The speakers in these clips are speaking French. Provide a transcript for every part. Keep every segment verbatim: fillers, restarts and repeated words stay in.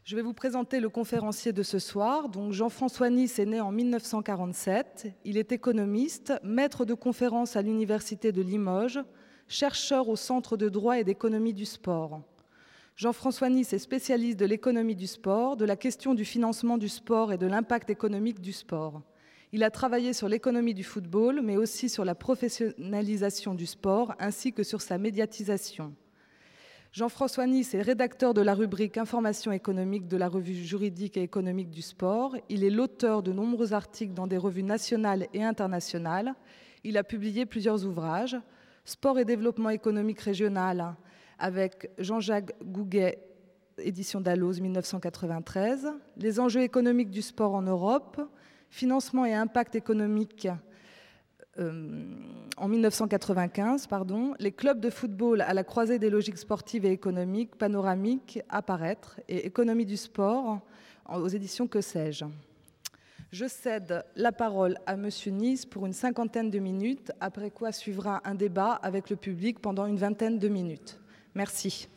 Je vais vous présenter le conférencier de ce soir. Donc Jean-François Nice est né en mille neuf cent quarante-sept. Il est économiste, maître de conférences à l'Université de Limoges, chercheur au Centre de droit et d'économie du sport. Jean-François Nice est spécialiste de l'économie du sport, de la question du financement du sport et de l'impact économique du sport. Il a travaillé sur l'économie du football, mais aussi sur la professionnalisation du sport, ainsi que sur sa médiatisation. Jean-François Nice est rédacteur de la rubrique Information économique de la revue juridique et économique du sport. Il est l'auteur de nombreux articles dans des revues nationales et internationales. Il a publié plusieurs ouvrages. Sport et développement économique régional avec Jean-Jacques Gouguet, édition Dalloz, mille neuf cent quatre-vingt-treize. Les enjeux économiques du sport en Europe. Financement et impact économique Euh, en mille neuf cent quatre-vingt-quinze, pardon, les clubs de football à la croisée des logiques sportives et économiques, panoramiques, à paraître, et économie du sport aux éditions Que sais-je. Je cède la parole à Monsieur Nice pour une cinquantaine de minutes, après quoi suivra un débat avec le public pendant une vingtaine de minutes. Merci.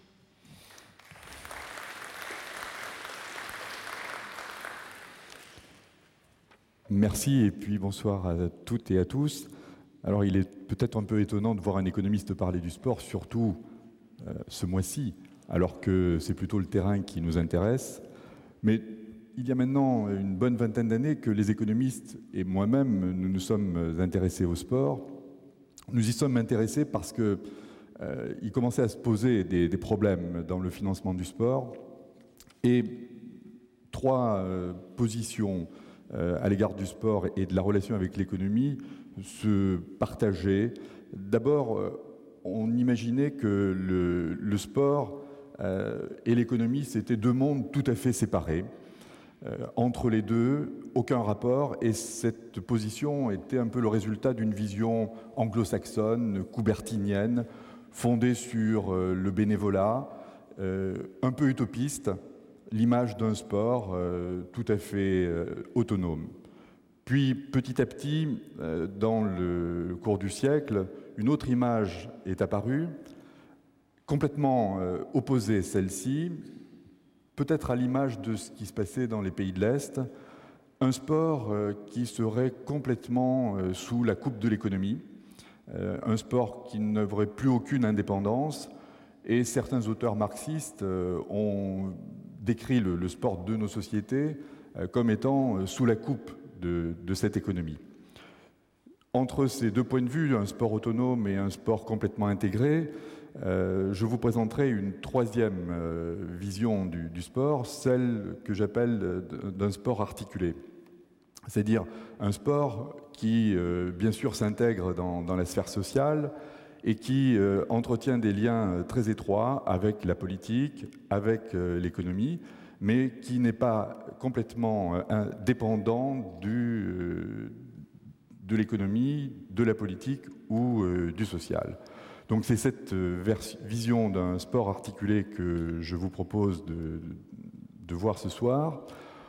Merci et puis bonsoir à toutes et à tous. Alors il est peut-être un peu étonnant de voir un économiste parler du sport, surtout euh, ce mois-ci, alors que c'est plutôt le terrain qui nous intéresse. Mais il y a maintenant une bonne vingtaine d'années que les économistes et moi-même, nous nous sommes intéressés au sport. Nous y sommes intéressés parce que euh, il commençait à se poser des, des problèmes dans le financement du sport et trois euh, positions à l'égard du sport et de la relation avec l'économie se partageaient. D'abord, on imaginait que le, le sport euh, et l'économie, c'était deux mondes tout à fait séparés. Euh, entre les deux, aucun rapport, et cette position était un peu le résultat d'une vision anglo-saxonne, coubertinienne, fondée sur euh, le bénévolat, euh, un peu utopiste, l'image d'un sport euh, tout à fait euh, autonome. Puis, petit à petit, euh, dans le cours du siècle, une autre image est apparue, complètement euh, opposée celle-ci, peut-être à l'image de ce qui se passait dans les pays de l'Est, un sport euh, qui serait complètement euh, sous la coupe de l'économie, euh, un sport qui n'aurait plus aucune indépendance, et certains auteurs marxistes euh, ont décrit le, le sport de nos sociétés euh, comme étant euh, sous la coupe de, de cette économie. Entre ces deux points de vue, un sport autonome et un sport complètement intégré, euh, je vous présenterai une troisième euh, vision du, du sport, celle que j'appelle d'un sport articulé. C'est-à-dire un sport qui, euh, bien sûr, s'intègre dans, dans la sphère sociale, et qui euh, entretient des liens euh, très étroits avec la politique, avec euh, l'économie, mais qui n'est pas complètement euh, dépendant du, euh, de l'économie, de la politique ou euh, du social. Donc c'est cette euh, vision d'un sport articulé que je vous propose de, de voir ce soir,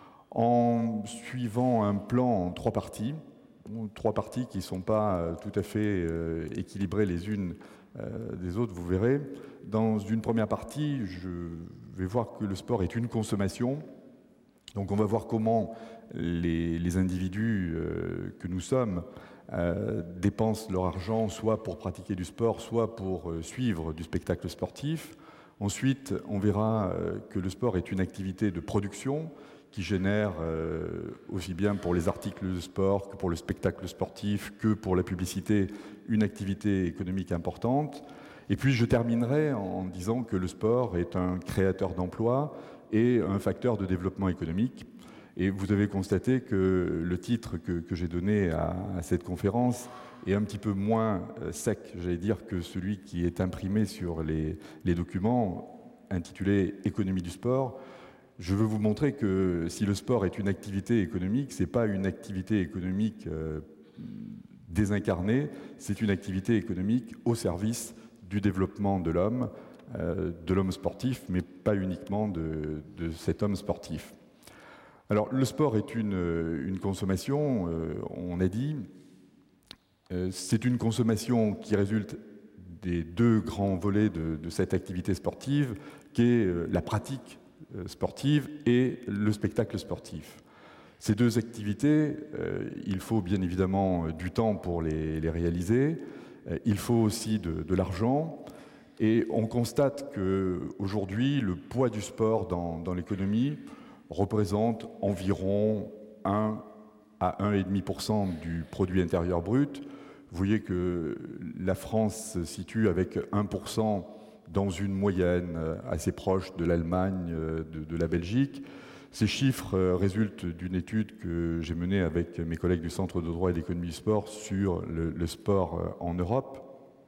en suivant un plan en trois parties. Trois parties qui ne sont pas tout à fait euh, équilibrées les unes euh, des autres, vous verrez. Dans une première partie, je vais voir que le sport est une consommation. Donc on va voir comment les, les individus euh, que nous sommes euh, dépensent leur argent soit pour pratiquer du sport, soit pour euh, suivre du spectacle sportif. Ensuite, on verra euh, que le sport est une activité de production qui génère euh, aussi bien pour les articles de sport que pour le spectacle sportif, que pour la publicité, une activité économique importante. Et puis je terminerai en disant que le sport est un créateur d'emplois et un facteur de développement économique. Et vous avez constaté que le titre que, que j'ai donné à, à cette conférence est un petit peu moins sec, j'allais dire, que celui qui est imprimé sur les, les documents intitulé « Économie du sport ». Je veux vous montrer que si le sport est une activité économique, ce n'est pas une activité économique euh, désincarnée, c'est une activité économique au service du développement de l'homme, euh, de l'homme sportif, mais pas uniquement de, de cet homme sportif. Alors, le sport est une, une consommation, euh, on a dit, euh, c'est une consommation qui résulte des deux grands volets de, de cette activité sportive, qui est euh, la pratique sportive et le spectacle sportif. Ces deux activités, euh, il faut bien évidemment du temps pour les, les réaliser, euh, il faut aussi de, de l'argent, et on constate qu'aujourd'hui, le poids du sport dans, dans l'économie représente environ un à un virgule cinq pour cent du produit intérieur brut. Vous voyez que la France se situe avec un pour cent dans une moyenne assez proche de l'Allemagne, de, de la Belgique. Ces chiffres résultent d'une étude que j'ai menée avec mes collègues du Centre de droit et d'économie du sport sur le, le sport en Europe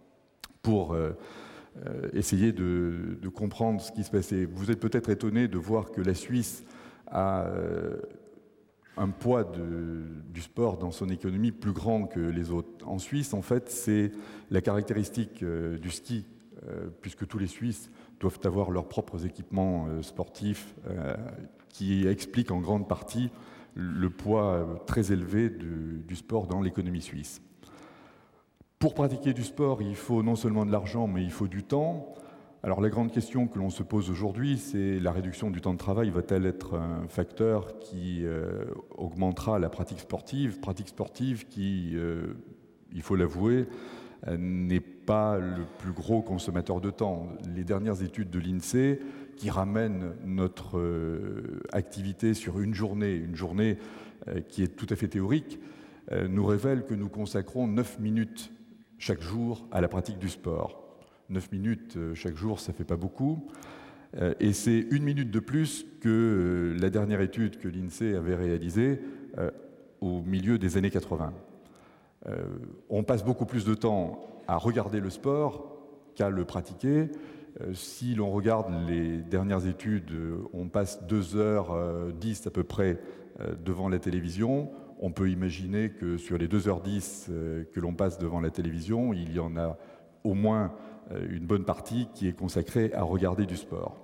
pour euh, essayer de, de comprendre ce qui se passait. Vous êtes peut-être étonné de voir que la Suisse a euh, un poids de, du sport dans son économie plus grand que les autres. En Suisse, en fait, c'est la caractéristique euh, du ski, euh, puisque tous les Suisses doivent avoir leurs propres équipements euh, sportifs, euh, qui explique en grande partie le poids très élevé de, du sport dans l'économie suisse. Pour pratiquer du sport, il faut non seulement de l'argent, mais il faut du temps. Alors la grande question que l'on se pose aujourd'hui, c'est la réduction du temps de travail va-t-elle être un facteur qui euh, augmentera la pratique sportive, pratique sportive qui, euh, il faut l'avouer, n'est pas le plus gros consommateur de temps. Les dernières études de l'INSEE qui ramènent notre euh, activité sur une journée, une journée euh, qui est tout à fait théorique, euh, nous révèlent que nous consacrons neuf minutes chaque jour à la pratique du sport. neuf minutes euh, chaque jour, ça ne fait pas beaucoup. Euh, et c'est une minute de plus que euh, la dernière étude que l'INSEE avait réalisée euh, au milieu des années quatre-vingts. Euh, on passe beaucoup plus de temps à regarder le sport qu'à le pratiquer. Euh, si l'on regarde les dernières études, euh, on passe deux heures dix à peu près euh, devant la télévision. On peut imaginer que sur les deux heures dix euh, que l'on passe devant la télévision, il y en a au moins euh, une bonne partie qui est consacrée à regarder du sport.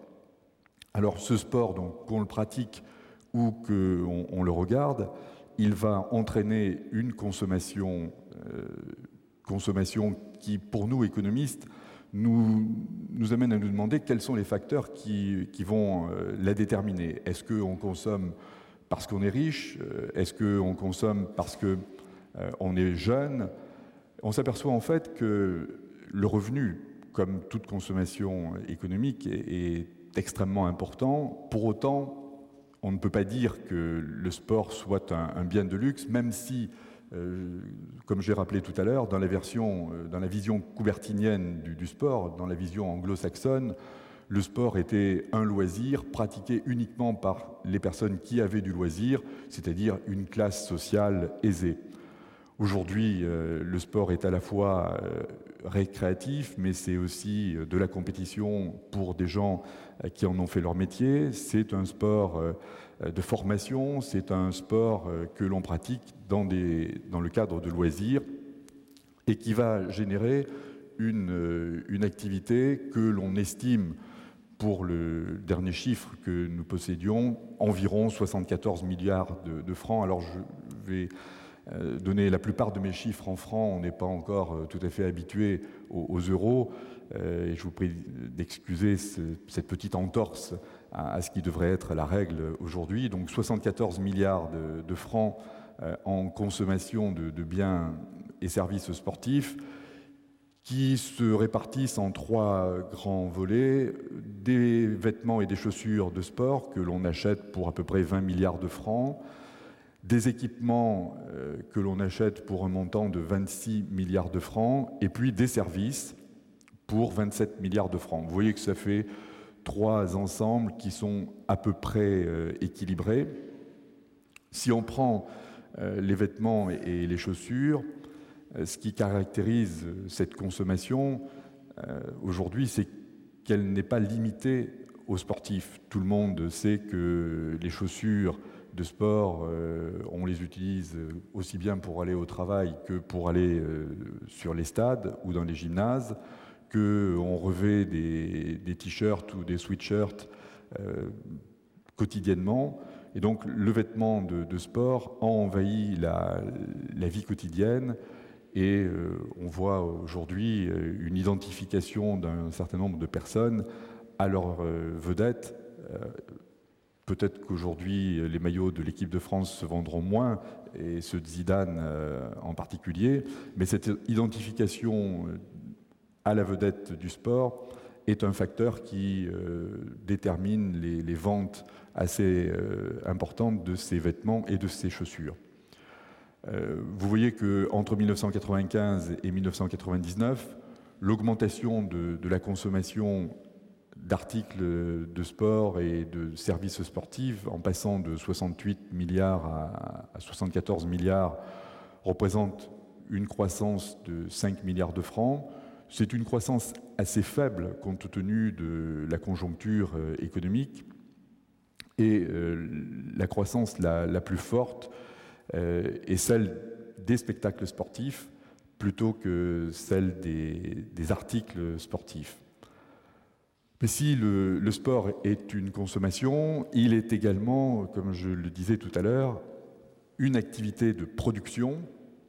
Alors ce sport, donc, qu'on le pratique ou qu'on on le regarde, il va entraîner une consommation, euh, consommation qui, pour nous, économistes, nous, nous amène à nous demander quels sont les facteurs qui, qui vont euh, la déterminer. Est-ce qu'on consomme parce qu'on est riche? Est-ce qu'on consomme parce qu'on euh, est jeune? On s'aperçoit en fait que le revenu, comme toute consommation économique, est, est extrêmement important. Pour autant, on ne peut pas dire que le sport soit un, un bien de luxe, même si, euh, comme j'ai rappelé tout à l'heure, dans la version, euh, dans la vision coubertinienne du, du sport, dans la vision anglo-saxonne, le sport était un loisir pratiqué uniquement par les personnes qui avaient du loisir, c'est-à-dire une classe sociale aisée. Aujourd'hui, euh, le sport est à la fois euh, récréatif, mais c'est aussi de la compétition pour des gens euh, qui en ont fait leur métier. C'est un sport euh, de formation, c'est un sport euh, que l'on pratique dans, des, dans le cadre de loisirs et qui va générer une, euh, une activité que l'on estime, pour le dernier chiffre que nous possédions, environ soixante-quatorze milliards de, de francs. Alors je vais donner la plupart de mes chiffres en francs, on n'est pas encore tout à fait habitué aux, aux euros, euh, et je vous prie d'excuser ce, cette petite entorse à, à ce qui devrait être la règle aujourd'hui. Donc soixante-quatorze milliards de, de francs euh, en consommation de, de biens et services sportifs, qui se répartissent en trois grands volets: des vêtements et des chaussures de sport que l'on achète pour à peu près vingt milliards de francs, des équipements euh, que l'on achète pour un montant de vingt-six milliards de francs, et puis des services pour vingt-sept milliards de francs. Vous voyez que ça fait trois ensembles qui sont à peu près euh, équilibrés. Si on prend euh, les vêtements et, et les chaussures, ce qui caractérise cette consommation euh, aujourd'hui, c'est qu'elle n'est pas limitée aux sportifs. Tout le monde sait que les chaussures de sport, euh, on les utilise aussi bien pour aller au travail que pour aller euh, sur les stades ou dans les gymnases, qu'on revêt des, des t-shirts ou des sweatshirts euh, quotidiennement. Et donc le vêtement de, de sport a envahi la, la vie quotidienne. Et euh, on voit aujourd'hui une identification d'un certain nombre de personnes à leur euh, vedette, euh, peut-être qu'aujourd'hui, les maillots de l'équipe de France se vendront moins, et ceux de Zidane euh, en particulier, mais cette identification à la vedette du sport est un facteur qui euh, détermine les, les ventes assez euh, importantes de ces vêtements et de ces chaussures. Euh, vous voyez qu'entre mille neuf cent quatre-vingt-quinze et mille neuf cent quatre-vingt-dix-neuf, l'augmentation de, de la consommation d'articles de sport et de services sportifs, en passant de soixante-huit milliards à, à soixante-quatorze milliards, représente une croissance de cinq milliards de francs. C'est une croissance assez faible compte tenu de la conjoncture économique. Et euh, la croissance la, la plus forte euh, est celle des spectacles sportifs plutôt que celle des, des articles sportifs. Mais si le, le sport est une consommation, il est également, comme je le disais tout à l'heure, une activité de production,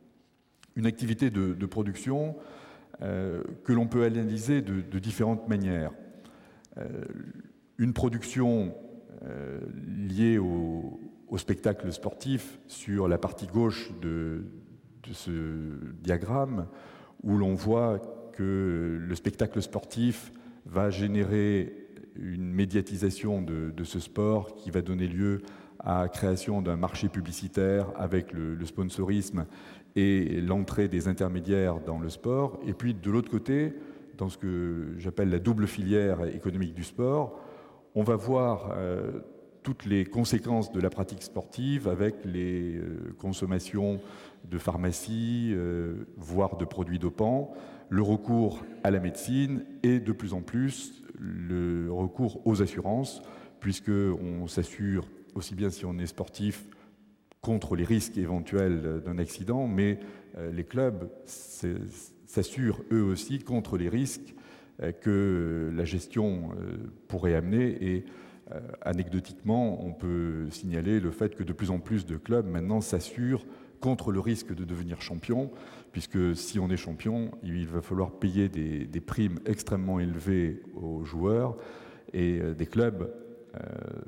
une activité de, de production euh, que l'on peut analyser de, de différentes manières. Euh, une production euh, liée au, au spectacle sportif sur la partie gauche de, de ce diagramme, où l'on voit que le spectacle sportif va générer une médiatisation de, de ce sport qui va donner lieu à la création d'un marché publicitaire avec le, le sponsorisme et l'entrée des intermédiaires dans le sport. Et puis de l'autre côté, dans ce que j'appelle la double filière économique du sport, on va voir euh, toutes les conséquences de la pratique sportive avec les euh, consommations de pharmacie, euh, voire de produits dopants, le recours à la médecine et de plus en plus le recours aux assurances, puisqu'on s'assure, aussi bien si on est sportif, contre les risques éventuels d'un accident, mais euh, les clubs s'assurent eux aussi contre les risques euh, que la gestion euh, pourrait amener. Et euh, anecdotiquement, on peut signaler le fait que de plus en plus de clubs maintenant s'assurent contre le risque de devenir champion, puisque si on est champion, il va falloir payer des, des primes extrêmement élevées aux joueurs, et euh, des clubs euh,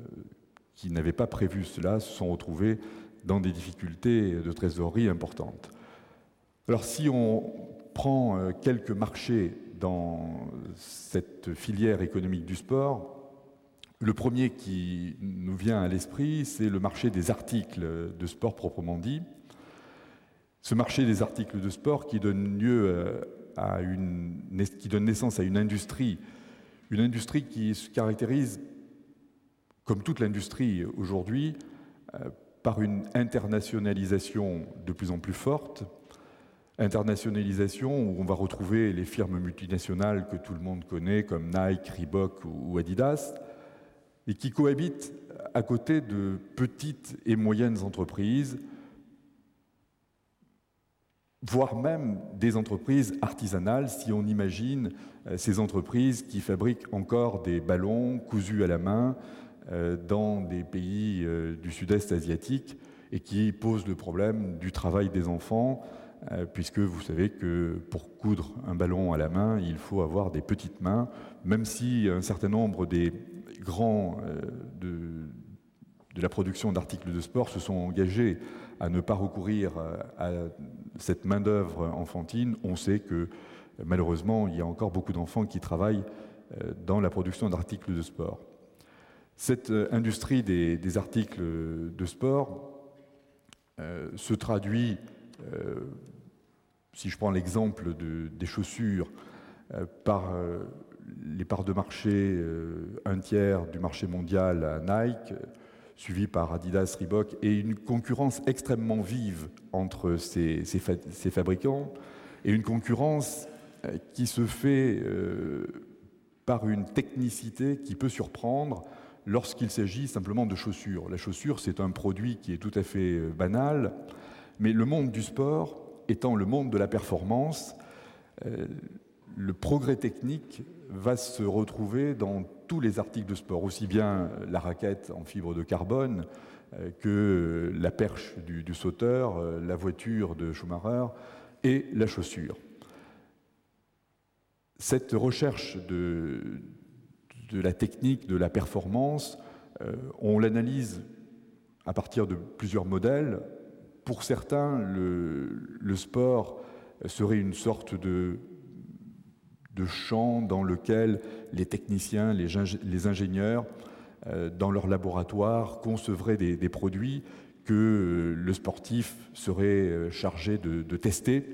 qui n'avaient pas prévu cela se sont retrouvés dans des difficultés de trésorerie importantes. Alors si on prend euh, quelques marchés dans cette filière économique du sport, le premier qui nous vient à l'esprit, c'est le marché des articles de sport proprement dit. Ce marché des articles de sport qui donne lieu à une, qui donne naissance à une industrie, une industrie qui se caractérise, comme toute l'industrie aujourd'hui, par une internationalisation de plus en plus forte, internationalisation où on va retrouver les firmes multinationales que tout le monde connaît, comme Nike, Reebok ou Adidas, et qui cohabitent à côté de petites et moyennes entreprises, voire même des entreprises artisanales, si on imagine ces entreprises qui fabriquent encore des ballons cousus à la main dans des pays du sud-est asiatique et qui posent le problème du travail des enfants, puisque vous savez que pour coudre un ballon à la main, il faut avoir des petites mains, même si un certain nombre des grands de, de la production d'articles de sport se sont engagés à ne pas recourir à cette main-d'œuvre enfantine. On sait que malheureusement, il y a encore beaucoup d'enfants qui travaillent dans la production d'articles de sport. Cette industrie des, des articles de sport euh, se traduit, euh, si je prends l'exemple de, des chaussures, euh, par euh, les parts de marché, euh, un tiers du marché mondial à Nike, suivi par Adidas, Reebok, et une concurrence extrêmement vive entre ces, ces, fa ces fabricants, et une concurrence euh, qui se fait euh, par une technicité qui peut surprendre lorsqu'il s'agit simplement de chaussures. La chaussure, c'est un produit qui est tout à fait banal, mais le monde du sport étant le monde de la performance, euh, le progrès technique va se retrouver dans tous les articles de sport, aussi bien la raquette en fibre de carbone euh, que la perche du, du sauteur, euh, la voiture de Schumacher et la chaussure. Cette recherche de, de la technique, de la performance, Euh, on l'analyse à partir de plusieurs modèles. Pour certains, le, le sport serait une sorte de, de champ dans lequel les techniciens, les, les ingénieurs, euh, dans leur laboratoire, concevraient des, des produits que le sportif serait chargé de, de tester.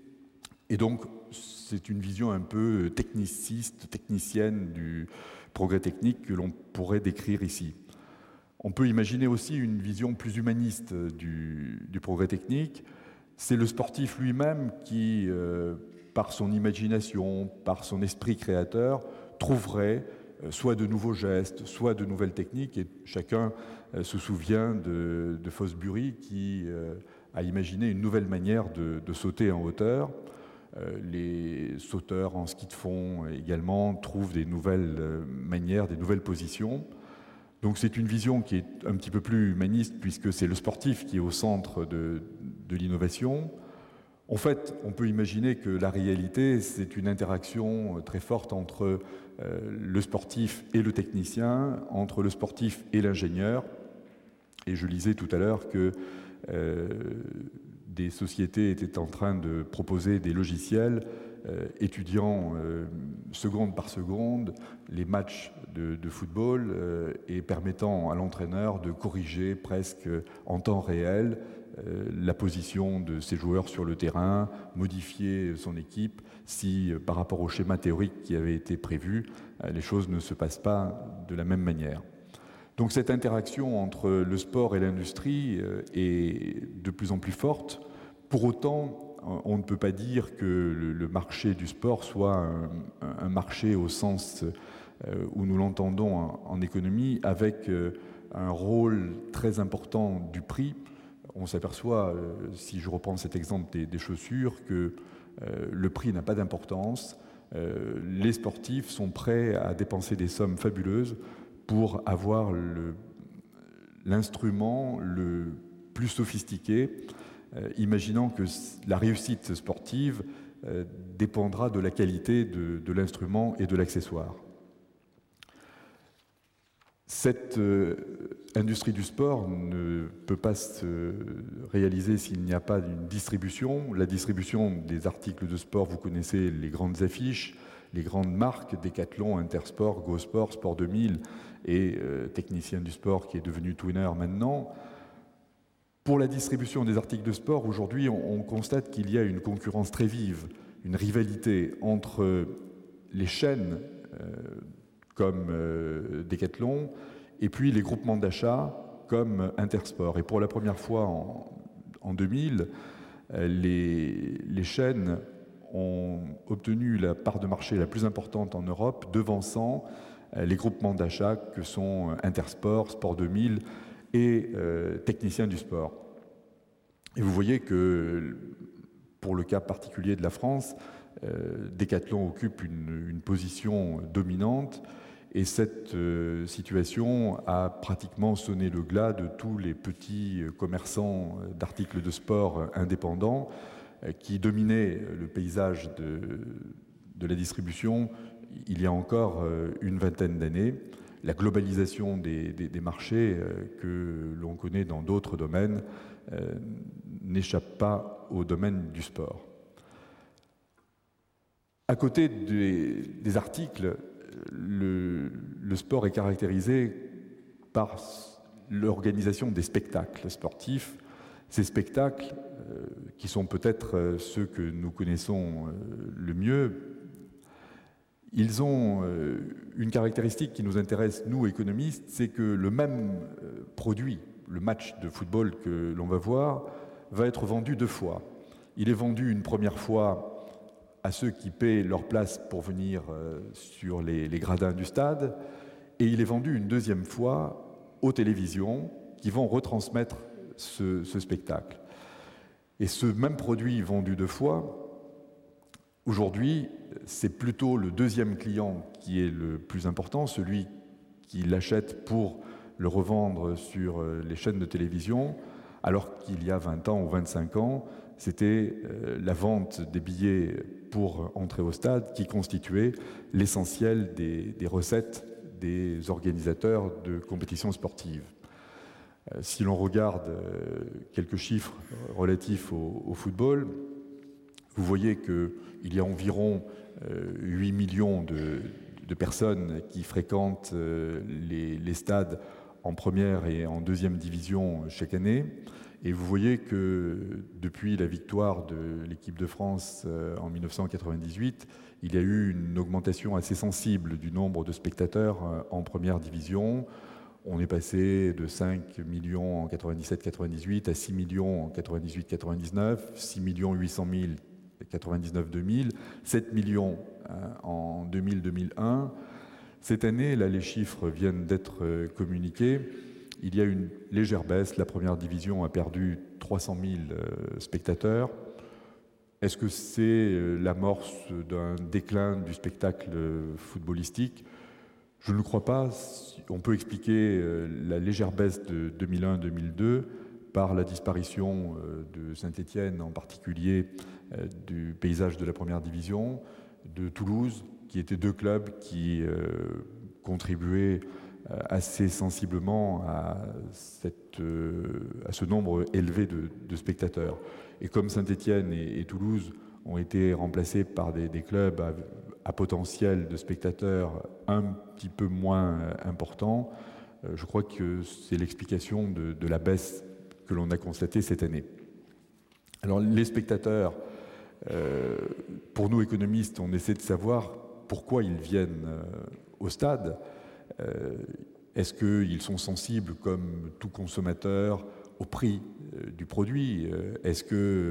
Et donc, c'est une vision un peu techniciste, technicienne du progrès technique que l'on pourrait décrire ici. On peut imaginer aussi une vision plus humaniste du, du progrès technique. C'est le sportif lui-même qui, euh, par son imagination, par son esprit créateur, trouverait euh, soit de nouveaux gestes, soit de nouvelles techniques. Et chacun euh, se souvient de, de Fosbury qui euh, a imaginé une nouvelle manière de, de sauter en hauteur. Euh, les sauteurs en ski de fond également trouvent des nouvelles euh, manières, des nouvelles positions. Donc c'est une vision qui est un petit peu plus humaniste puisque c'est le sportif qui est au centre de, de l'innovation. En fait, on peut imaginer que la réalité, c'est une interaction très forte entre euh, le sportif et le technicien, entre le sportif et l'ingénieur. Et je lisais tout à l'heure que euh, des sociétés étaient en train de proposer des logiciels euh, étudiant euh, seconde par seconde les matchs de, de football euh, et permettant à l'entraîneur de corriger presque en temps réel euh, la position de ses joueurs sur le terrain, modifier son équipe si, euh, par rapport au schéma théorique qui avait été prévu, euh, les choses ne se passent pas de la même manière. Donc cette interaction entre le sport et l'industrie euh, est de plus en plus forte. Pour autant, on ne peut pas dire que le marché du sport soit un, un marché au sens où nous l'entendons en, en économie, avec un rôle très important du prix. On s'aperçoit, si je reprends cet exemple des, des chaussures, que euh, le prix n'a pas d'importance. Euh, les sportifs sont prêts à dépenser des sommes fabuleuses pour avoir le, l'instrument le plus sophistiqué, Euh, imaginant que la réussite sportive euh, dépendra de la qualité de, de l'instrument et de l'accessoire. Cette euh, industrie du sport ne peut pas se réaliser s'il n'y a pas une distribution. La distribution des articles de sport, vous connaissez les grandes affiches, les grandes marques, Decathlon, Intersport, Go Sport, Sport deux mille et euh, Technicien du sport qui est devenu Twinner maintenant. Pour la distribution des articles de sport, aujourd'hui, on, on constate qu'il y a une concurrence très vive, une rivalité entre les chaînes euh, comme euh, Decathlon et puis les groupements d'achat comme Intersport. Et pour la première fois en, en deux mille, euh, les, les chaînes ont obtenu la part de marché la plus importante en Europe, devançant euh, les groupements d'achat que sont Intersport, Sport deux mille, et euh, technicien du sport. Et vous voyez que, pour le cas particulier de la France, euh, Decathlon occupe une, une position dominante et cette euh, situation a pratiquement sonné le glas de tous les petits commerçants d'articles de sport indépendants euh, qui dominaient le paysage de, de la distribution il y a encore euh, une vingtaine d'années. La globalisation des, des, des marchés euh, que l'on connaît dans d'autres domaines euh, n'échappe pas au domaine du sport. À côté des, des articles, le, le sport est caractérisé par l'organisation des spectacles sportifs. Ces spectacles, euh, qui sont peut-être ceux que nous connaissons euh, le mieux, ils ont une caractéristique qui nous intéresse, nous, économistes, c'est que le même produit, le match de football que l'on va voir, va être vendu deux fois. Il est vendu une première fois à ceux qui paient leur place pour venir sur les, les gradins du stade, et il est vendu une deuxième fois aux télévisions qui vont retransmettre ce, ce spectacle. Et ce même produit vendu deux fois, aujourd'hui, c'est plutôt le deuxième client qui est le plus important, celui qui l'achète pour le revendre sur les chaînes de télévision, alors qu'il y a vingt ans ou vingt-cinq ans, c'était la vente des billets pour entrer au stade qui constituait l'essentiel des, des recettes des organisateurs de compétitions sportives. Si l'on regarde quelques chiffres relatifs au, au football, vous voyez qu'il y a environ huit millions de, de personnes qui fréquentent les, les stades en première et en deuxième division chaque année. Et vous voyez que depuis la victoire de l'équipe de France en mille neuf cent quatre-vingt-dix-huit, il y a eu une augmentation assez sensible du nombre de spectateurs en première division. On est passé de cinq millions en quatre-vingt-dix-sept quatre-vingt-dix-huit à six millions en quatre-vingt-dix-huit quatre-vingt-dix-neuf, six millions huit cent mille quatre-vingt-dix-neuf deux mille, sept millions en deux mille deux mille un. Cette année, là, les chiffres viennent d'être communiqués. Il y a une légère baisse. La première division a perdu trois cent mille spectateurs. Est-ce que c'est l'amorce d'un déclin du spectacle footballistique ? Je ne le crois pas. On peut expliquer la légère baisse de deux mille un deux mille deux par la disparition de Saint-Étienne, en particulier du paysage de la première division, de Toulouse, qui étaient deux clubs qui euh, contribuaient assez sensiblement à, cette, euh, à ce nombre élevé de, de spectateurs. Et comme Saint-Étienne et, et Toulouse ont été remplacés par des, des clubs à, à potentiel de spectateurs un petit peu moins important, euh, je crois que c'est l'explication de, de la baisse que l'on a constatée cette année. Alors les spectateurs, euh, pour nous économistes, on essaie de savoir pourquoi ils viennent euh, au stade. Euh, est-ce qu'ils sont sensibles, comme tout consommateur, au prix euh, du produit ? euh, Est-ce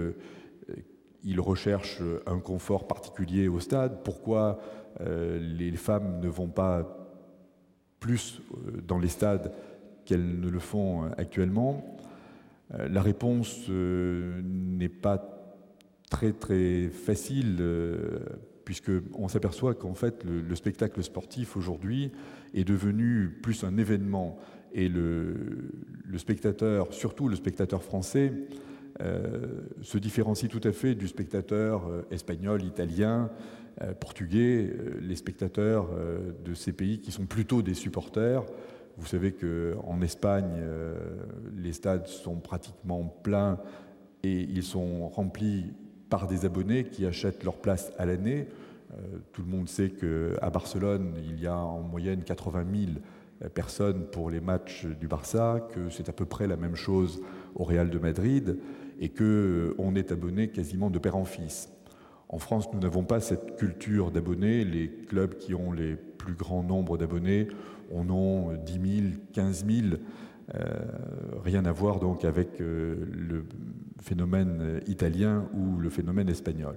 qu'ils euh, recherchent un confort particulier au stade ? Pourquoi euh, les femmes ne vont pas plus euh, dans les stades qu'elles ne le font euh, actuellement ? euh, La réponse euh, n'est pas très très facile, euh, puisqu'on s'aperçoit qu'en fait le, le spectacle sportif aujourd'hui est devenu plus un événement, et le, le spectateur, surtout le spectateur français, euh, se différencie tout à fait du spectateur euh, espagnol, italien, euh, portugais, euh, les spectateurs euh, de ces pays qui sont plutôt des supporters. Vous savez qu'en Espagne, euh, les stades sont pratiquement pleins et ils sont remplis par des abonnés qui achètent leur place à l'année. Euh, tout le monde sait qu'à Barcelone, il y a en moyenne quatre-vingt mille personnes pour les matchs du Barça, que c'est à peu près la même chose au Real de Madrid, et qu'on est abonné quasiment de père en fils. En France, nous n'avons pas cette culture d'abonnés. Les clubs qui ont les plus grands nombres d'abonnés en ont dix mille, quinze mille. Euh, rien à voir donc avec euh, le phénomène italien ou le phénomène espagnol.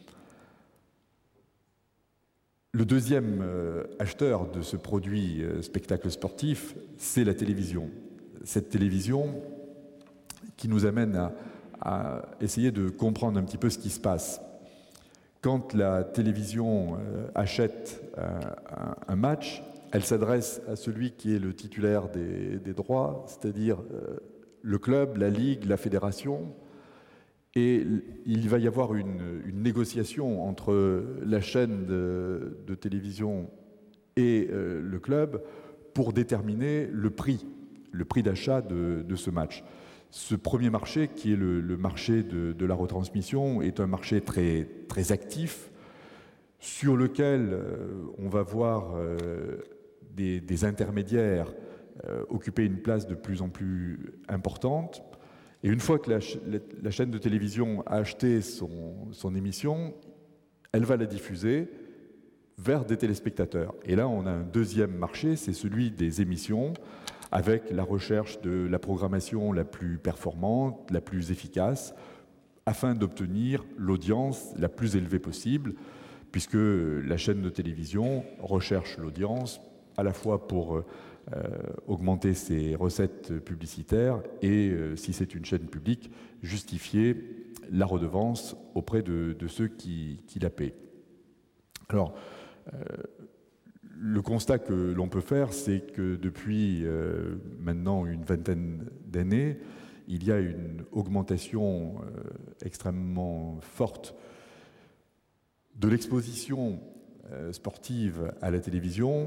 Le deuxième euh, acheteur de ce produit euh, spectacle sportif, c'est la télévision. Cette télévision qui nous amène à, à essayer de comprendre un petit peu ce qui se passe. Quand la télévision euh, achète euh, un, un match, elle s'adresse à celui qui est le titulaire des, des droits, c'est-à-dire euh, le club, la ligue, la fédération. Et il va y avoir une, une négociation entre la chaîne de, de télévision et euh, le club pour déterminer le prix, le prix d'achat de, de ce match. Ce premier marché, qui est le, le marché de, de la retransmission, est un marché très, très actif, sur lequel euh, on va voir euh, des, des intermédiaires euh, occuper une place de plus en plus importante. Et une fois que la, la chaîne de télévision a acheté son, son émission, elle va la diffuser vers des téléspectateurs. Et là, on a un deuxième marché, c'est celui des émissions, avec la recherche de la programmation la plus performante, la plus efficace, afin d'obtenir l'audience la plus élevée possible, puisque la chaîne de télévision recherche l'audience à la fois pour euh, augmenter ses recettes publicitaires et, euh, si c'est une chaîne publique, justifier la redevance auprès de, de ceux qui, qui la paient. Alors, euh, le constat que l'on peut faire, c'est que depuis euh, maintenant une vingtaine d'années, il y a une augmentation euh, extrêmement forte de l'exposition euh, sportive à la télévision,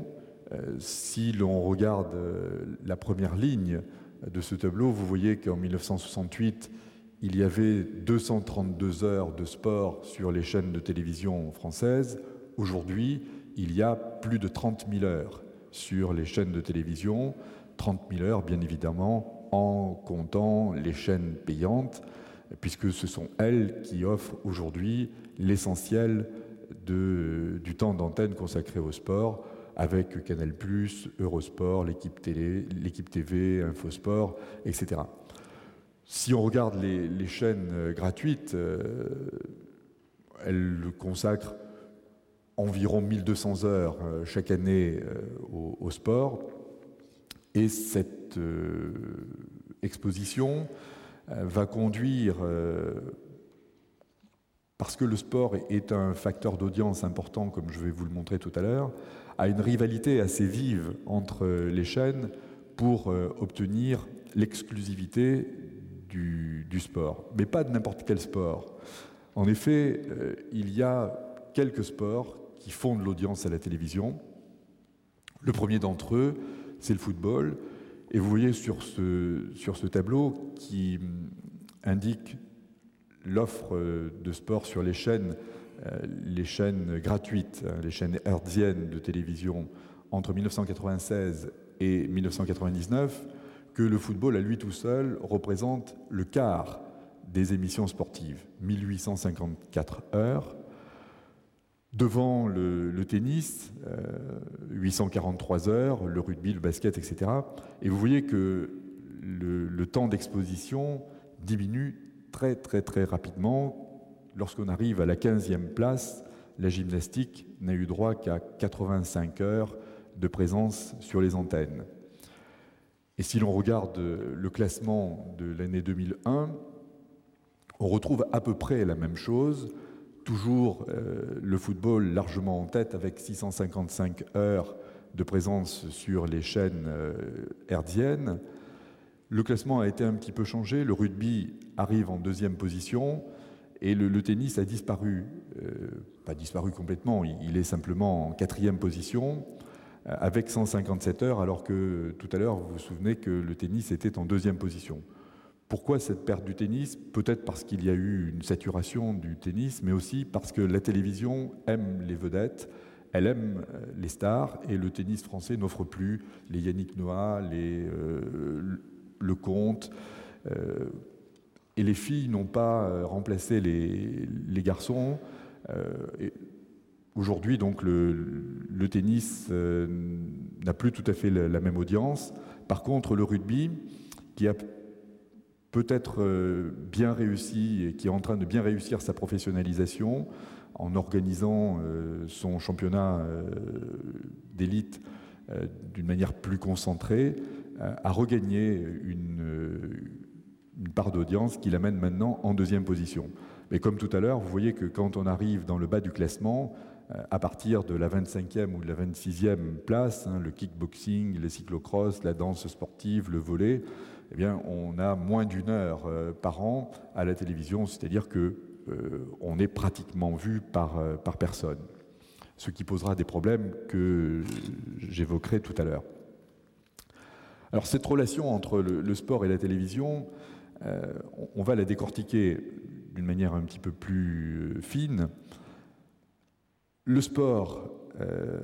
Euh, si l'on regarde euh, la première ligne de ce tableau, vous voyez qu'en mille neuf cent soixante-huit, il y avait deux cent trente-deux heures de sport sur les chaînes de télévision françaises. Aujourd'hui, il y a plus de trente mille heures sur les chaînes de télévision, trente mille heures bien évidemment en comptant les chaînes payantes, puisque ce sont elles qui offrent aujourd'hui l'essentiel de, du temps d'antenne consacré au sport, avec Canal plus, Eurosport, l'équipe télé, l'équipe T V, Infosport, et cetera. Si on regarde les, les chaînes gratuites, euh, elles consacrent environ mille deux cents heures euh, chaque année euh, au, au sport. Et cette euh, exposition euh, va conduire, euh, parce que le sport est un facteur d'audience important, comme je vais vous le montrer tout à l'heure, à une rivalité assez vive entre les chaînes pour euh, obtenir l'exclusivité du, du sport. Mais pas de n'importe quel sport. En effet, euh, il y a quelques sports qui font de l'audience à la télévision. Le premier d'entre eux, c'est le football. Et vous voyez sur ce, sur ce tableau qui indique l'offre de sport sur les chaînes, euh, les chaînes gratuites, hein, les chaînes hertziennes de télévision entre mille neuf cent quatre-vingt-seize et mille neuf cent quatre-vingt-dix-neuf, que le football à lui tout seul représente le quart des émissions sportives, mille huit cent cinquante-quatre heures. Devant le, le tennis, euh, huit cent quarante-trois heures, le rugby, le basket, et cetera. Et vous voyez que le, le temps d'exposition diminue très très très rapidement. Lorsqu'on arrive à la quinzième place, la gymnastique n'a eu droit qu'à quatre-vingt-cinq heures de présence sur les antennes. Et si l'on regarde le classement de l'année deux mille un, on retrouve à peu près la même chose. Toujours euh, le football largement en tête avec six cent cinquante-cinq heures de présence sur les chaînes euh, hertziennes. Le classement a été un petit peu changé. Le rugby arrive en deuxième position et le, le tennis a disparu. Euh, pas disparu complètement, il, il est simplement en quatrième position euh, avec cent cinquante-sept heures, alors que tout à l'heure, vous vous souvenez que le tennis était en deuxième position. Pourquoi cette perte du tennis? Peut-être parce qu'il y a eu une saturation du tennis, mais aussi parce que la télévision aime les vedettes, elle aime les stars, et le tennis français n'offre plus les Yannick Noah, les euh, Lecomte, euh, et les filles n'ont pas remplacé les, les garçons. Euh, et aujourd'hui, donc, le, le tennis euh, n'a plus tout à fait la, la même audience. Par contre, le rugby, qui a peut-être bien réussi et qui est en train de bien réussir sa professionnalisation en organisant son championnat d'élite d'une manière plus concentrée, a regagné une, une part d'audience qui l'amène maintenant en deuxième position. Mais comme tout à l'heure, vous voyez que quand on arrive dans le bas du classement, à partir de la vingt-cinquième ou de la vingt-sixième place, hein, le kickboxing, le cyclocross, la danse sportive, le volley, eh bien, on a moins d'une heure euh, par an à la télévision, c'est-à-dire qu'on euh, est pratiquement vu par, euh, par personne, ce qui posera des problèmes que j'évoquerai tout à l'heure. Alors, cette relation entre le, le sport et la télévision, euh, on, on va la décortiquer d'une manière un petit peu plus euh, fine. Le sport euh,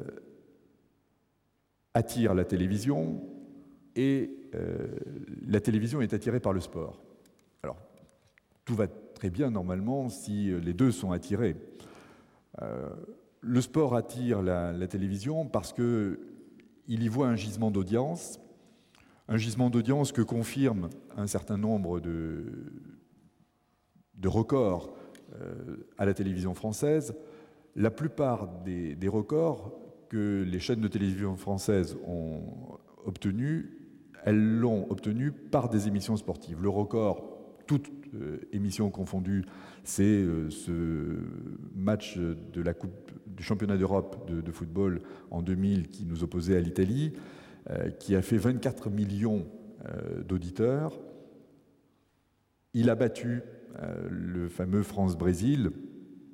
attire la télévision et euh, la télévision est attirée par le sport. Alors, tout va très bien normalement si les deux sont attirés. Euh, le sport attire la, la télévision parce qu'il y voit un gisement d'audience, un gisement d'audience que confirme un certain nombre de, de records euh, à la télévision française. La plupart des, des records que les chaînes de télévision françaises ont obtenus, elles l'ont obtenu par des émissions sportives. Le record, toutes euh, émissions confondues, c'est euh, ce match de la coupe, du championnat d'Europe de, de football en deux mille qui nous opposait à l'Italie, euh, qui a fait vingt-quatre millions euh, d'auditeurs. Il a battu euh, le fameux France-Brésil,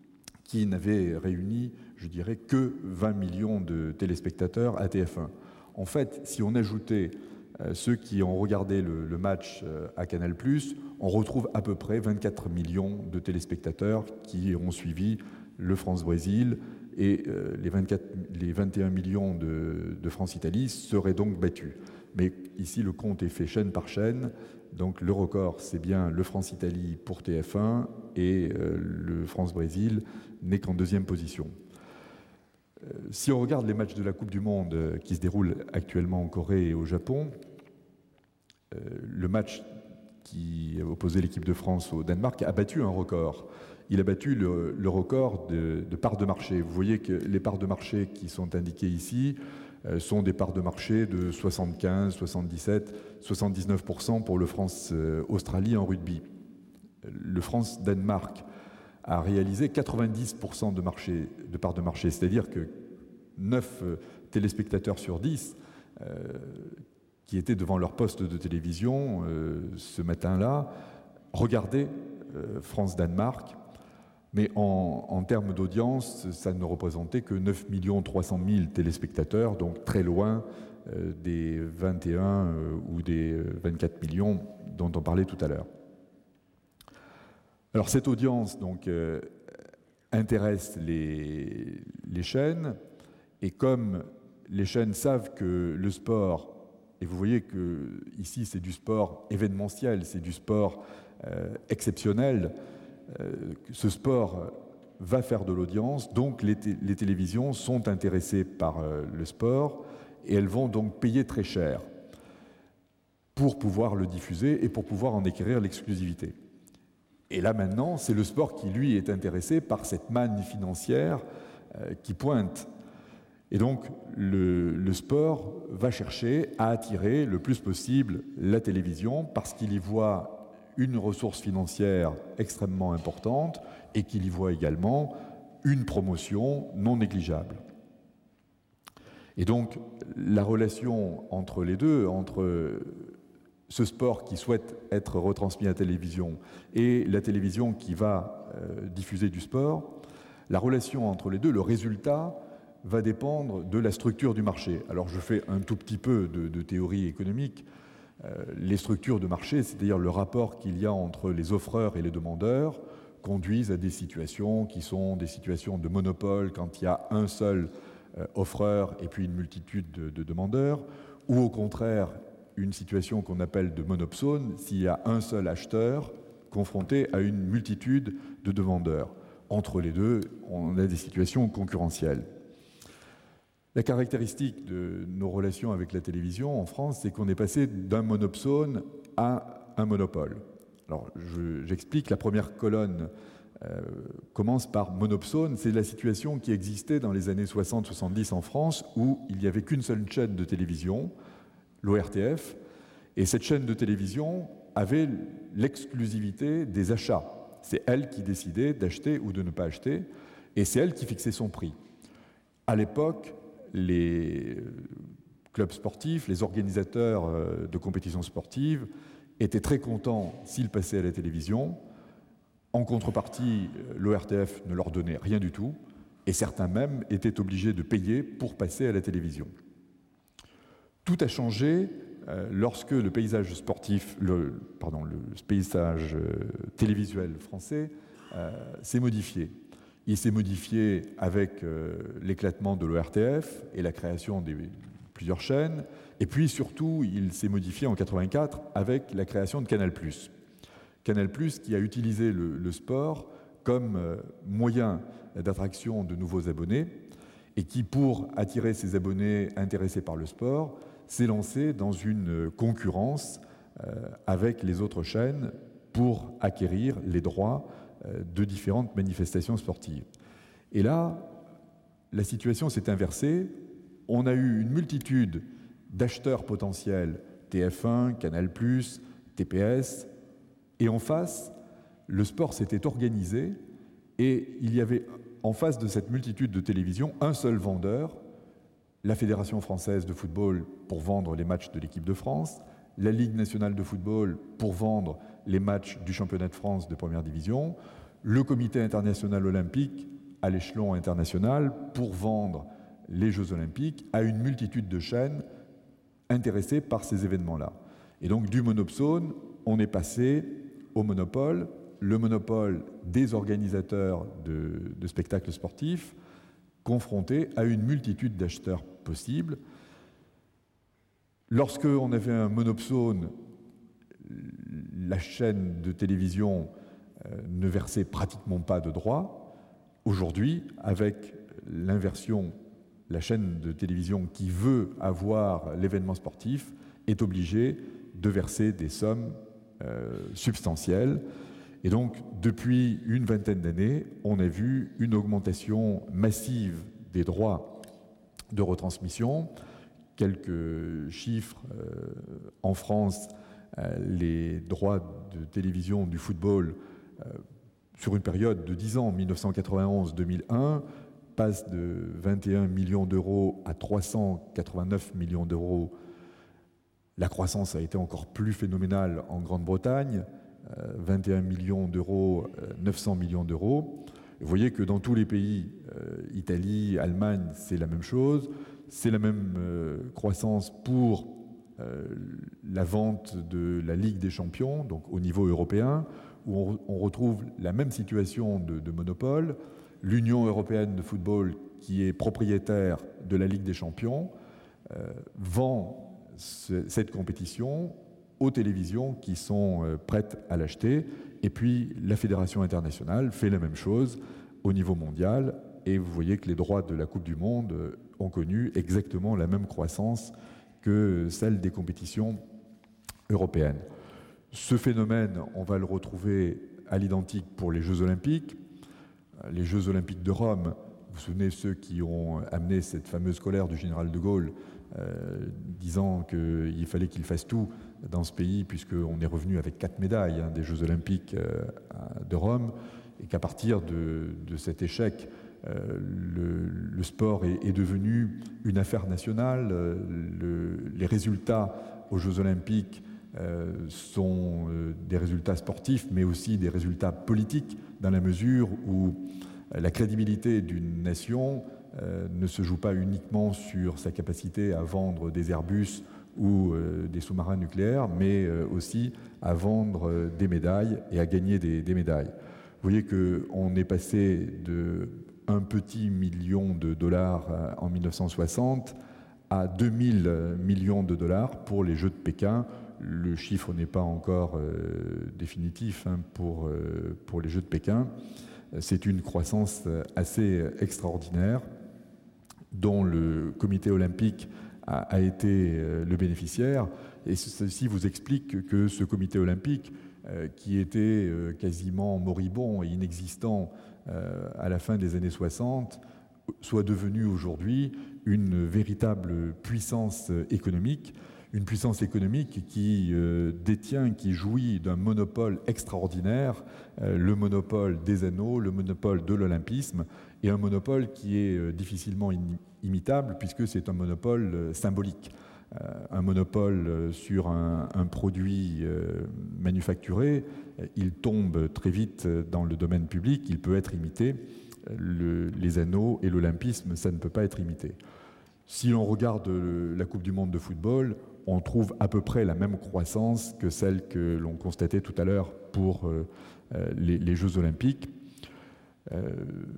qui n'avait réuni, je dirais, que vingt millions de téléspectateurs à T F un. En fait, si on ajoutait euh, ceux qui ont regardé le, le match euh, à Canal plus, on retrouve à peu près vingt-quatre millions de téléspectateurs qui ont suivi le France-Brésil, et euh, les, vingt-quatre, les vingt et un millions de, de France-Italie seraient donc battus. Mais ici, le compte est fait chaîne par chaîne. Donc le record, c'est bien le France-Italie pour T F un, et euh, le France-Brésil n'est qu'en deuxième position. Euh, si on regarde les matchs de la Coupe du Monde euh, qui se déroulent actuellement en Corée et au Japon, euh, le match qui opposait l'équipe de France au Danemark a battu un record. Il a battu le, le record de, de parts de marché. Vous voyez que les parts de marché qui sont indiquées ici euh, sont des parts de marché de soixante-quinze, soixante-dix-sept, soixante-dix-neuf pour cent pour le France-Australie en rugby. Le France-Danemark a réalisé quatre-vingt-dix pour cent de, marché, de parts de marché, c'est-à-dire que neuf téléspectateurs sur dix euh, qui étaient devant leur poste de télévision euh, ce matin-là regardaient euh, France-Danemark. Mais en, en termes d'audience, ça ne représentait que neuf millions trois cent mille téléspectateurs, donc très loin euh, des vingt et un euh, ou des vingt-quatre millions dont on parlait tout à l'heure. Alors cette audience donc, euh, intéresse les, les chaînes, et comme les chaînes savent que le sport, et vous voyez que ici c'est du sport événementiel, c'est du sport euh, exceptionnel, Euh, ce sport va faire de l'audience, donc les, t- les télévisions sont intéressées par euh, le sport, et elles vont donc payer très cher pour pouvoir le diffuser et pour pouvoir en acquérir l'exclusivité. Et là maintenant, c'est le sport qui, lui, est intéressé par cette manne financière euh, qui pointe. Et donc, le, le sport va chercher à attirer le plus possible la télévision parce qu'il y voit une ressource financière extrêmement importante et qu'il y voit également une promotion non négligeable. Et donc, la relation entre les deux, entre ce sport qui souhaite être retransmis à la télévision et la télévision qui va euh, diffuser du sport, la relation entre les deux, le résultat, va dépendre de la structure du marché. Alors, je fais un tout petit peu de, de théorie économique. Euh, les structures de marché, c'est-à-dire le rapport qu'il y a entre les offreurs et les demandeurs, conduisent à des situations qui sont des situations de monopole quand il y a un seul euh, offreur et puis une multitude de, de demandeurs, ou au contraire une situation qu'on appelle de monopsone, s'il y a un seul acheteur confronté à une multitude de demandeurs. Entre les deux, on a des situations concurrentielles. La caractéristique de nos relations avec la télévision en France, c'est qu'on est passé d'un monopsone à un monopole. Alors, je, j'explique, la première colonne euh, commence par monopsone, c'est la situation qui existait dans les années soixante soixante-dix en France, où il n'y avait qu'une seule chaîne de télévision, l'O R T F, et cette chaîne de télévision avait l'exclusivité des achats. C'est elle qui décidait d'acheter ou de ne pas acheter, et c'est elle qui fixait son prix. À l'époque, les clubs sportifs, les organisateurs de compétitions sportives étaient très contents s'ils passaient à la télévision. En contrepartie, l'O R T F ne leur donnait rien du tout, et certains même étaient obligés de payer pour passer à la télévision. Tout a changé euh, lorsque le paysage sportif, le, pardon, le paysage euh, télévisuel français euh, s'est modifié. Il s'est modifié avec euh, l'éclatement de l'O R T F et la création de plusieurs chaînes. Et puis surtout, il s'est modifié en quatre-vingt-quatre avec la création de Canal plus. Canal plus qui a utilisé le, le sport comme euh, moyen d'attraction de nouveaux abonnés et qui, pour attirer ces abonnés intéressés par le sport, s'est lancé dans une concurrence euh, avec les autres chaînes pour acquérir les droits de différentes manifestations sportives. Et là, la situation s'est inversée. On a eu une multitude d'acheteurs potentiels, T F un, Canal plus, T P S, et en face, le sport s'était organisé et il y avait en face de cette multitude de télévisions un seul vendeur, la Fédération française de football pour vendre les matchs de l'équipe de France, la Ligue nationale de football pour vendre les matchs du championnat de France de première division, le Comité international olympique à l'échelon international pour vendre les Jeux Olympiques à une multitude de chaînes intéressées par ces événements-là. Et donc du monopsone, on est passé au monopole, le monopole des organisateurs de, de spectacles sportifs, confronté à une multitude d'acheteurs possibles. Lorsqu'on avait un monopsone, la chaîne de télévision euh, ne versait pratiquement pas de droits. Aujourd'hui, avec l'inversion, la chaîne de télévision qui veut avoir l'événement sportif est obligée de verser des sommes euh, substantielles. Et donc, depuis une vingtaine d'années, on a vu une augmentation massive des droits de retransmission. Quelques chiffres, euh, en France, euh, les droits de télévision du football, euh, sur une période de dix ans, mille neuf cent quatre-vingt-onze à deux mille un, passent de vingt et un millions d'euros à trois cent quatre-vingt-neuf millions d'euros. La croissance a été encore plus phénoménale en Grande-Bretagne, euh, vingt et un millions d'euros, euh, neuf cents millions d'euros. Vous voyez que dans tous les pays, euh, Italie, Allemagne, c'est la même chose. C'est la même euh, croissance pour euh, la vente de la Ligue des Champions, donc au niveau européen, où on, on retrouve la même situation de, de monopole. L'Union européenne de football, qui est propriétaire de la Ligue des Champions, euh, vend ce, cette compétition aux télévisions qui sont euh, prêtes à l'acheter. Et puis la Fédération internationale fait la même chose au niveau mondial. Et vous voyez que les droits de la Coupe du Monde ont connu exactement la même croissance que celle des compétitions européennes. Ce phénomène, on va le retrouver à l'identique pour les Jeux Olympiques. Les Jeux Olympiques de Rome, vous vous souvenez ceux qui ont amené cette fameuse colère du général de Gaulle, euh, disant qu'il fallait qu'il fasse tout dans ce pays, puisqu'on est revenu avec quatre médailles hein, des Jeux Olympiques euh, de Rome, et qu'à partir de, de cet échec, Euh, le, le sport est, est devenu une affaire nationale. Le, les résultats aux Jeux Olympiques euh, sont euh, des résultats sportifs, mais aussi des résultats politiques, dans la mesure où euh, la crédibilité d'une nation euh, ne se joue pas uniquement sur sa capacité à vendre des Airbus ou euh, des sous-marins nucléaires, mais euh, aussi à vendre euh, des médailles et à gagner des, des médailles. Vous voyez qu'on est passé de un petit million de dollars en mille neuf cent soixante à deux mille millions de dollars pour les Jeux de Pékin. Le chiffre n'est pas encore euh, définitif hein, pour, euh, pour les Jeux de Pékin. C'est une croissance assez extraordinaire dont le comité olympique a, a été euh, le bénéficiaire. Et ceci vous explique que ce comité olympique, euh, qui était euh, quasiment moribond et inexistant Euh, à la fin des années soixante, soit devenue aujourd'hui une véritable puissance économique, une puissance économique qui euh, détient, qui jouit d'un monopole extraordinaire, euh, le monopole des anneaux, le monopole de l'olympisme, et un monopole qui est euh, difficilement imitable puisque c'est un monopole euh, symbolique. Euh, un monopole euh, sur un, un produit euh, manufacturé, il tombe très vite dans le domaine public, il peut être imité. Le, les anneaux et l'olympisme, ça ne peut pas être imité. Si l'on regarde la Coupe du Monde de football, on trouve à peu près la même croissance que celle que l'on constatait tout à l'heure pour euh, les, les Jeux Olympiques. Euh,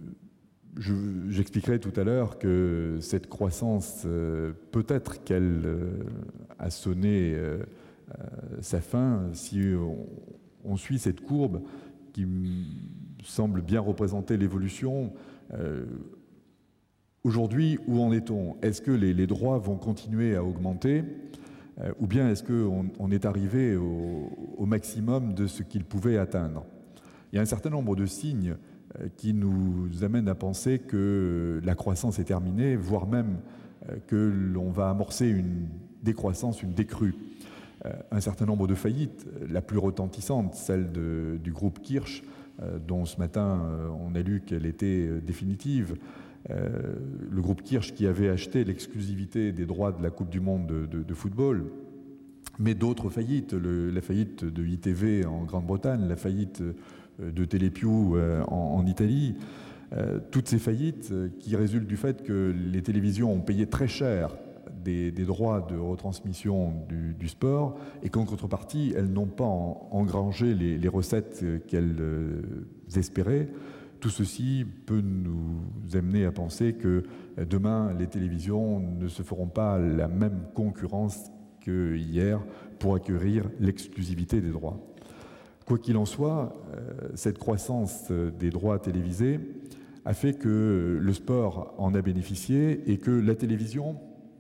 je, j'expliquerai tout à l'heure que cette croissance, euh, peut-être qu'elle euh, a sonné euh, euh, sa fin si on, on suit cette courbe qui semble bien représenter l'évolution. Euh, aujourd'hui, où en est-on? Est-ce que les, les droits vont continuer à augmenter euh, ou bien est-ce qu'on on est arrivé au, au maximum de ce qu'il pouvait atteindre? Il y a un certain nombre de signes euh, qui nous amènent à penser que la croissance est terminée, voire même euh, que l'on va amorcer une décroissance, une décrue. Euh, un certain nombre de faillites, la plus retentissante, celle de, du groupe Kirsch, euh, dont ce matin euh, on a lu qu'elle était euh, définitive. Euh, le groupe Kirsch qui avait acheté l'exclusivité des droits de la Coupe du Monde de, de, de football, mais d'autres faillites, le, la faillite de I T V en Grande-Bretagne, la faillite de Telepiù euh, en, en Italie. Euh, toutes ces faillites euh, qui résultent du fait que les télévisions ont payé très cher des, des droits de retransmission du, du sport et qu'en contrepartie, elles n'ont pas en, engrangé les, les recettes qu'elles euh, espéraient. Tout ceci peut nous amener à penser que euh, demain, les télévisions ne se feront pas la même concurrence que hier pour acquérir l'exclusivité des droits. Quoi qu'il en soit, euh, cette croissance des droits télévisés a fait que le sport en a bénéficié et que la télévision,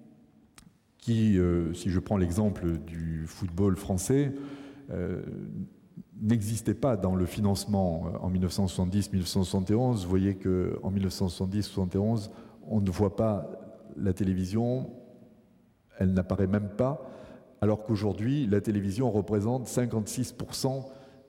qui, euh, si je prends l'exemple du football français, euh, n'existait pas dans le financement en mille neuf cent soixante-dix mille neuf cent soixante et onze. Vous voyez qu'en mille neuf cent soixante-dix soixante et onze, on ne voit pas la télévision, elle n'apparaît même pas, alors qu'aujourd'hui, la télévision représente cinquante-six pour cent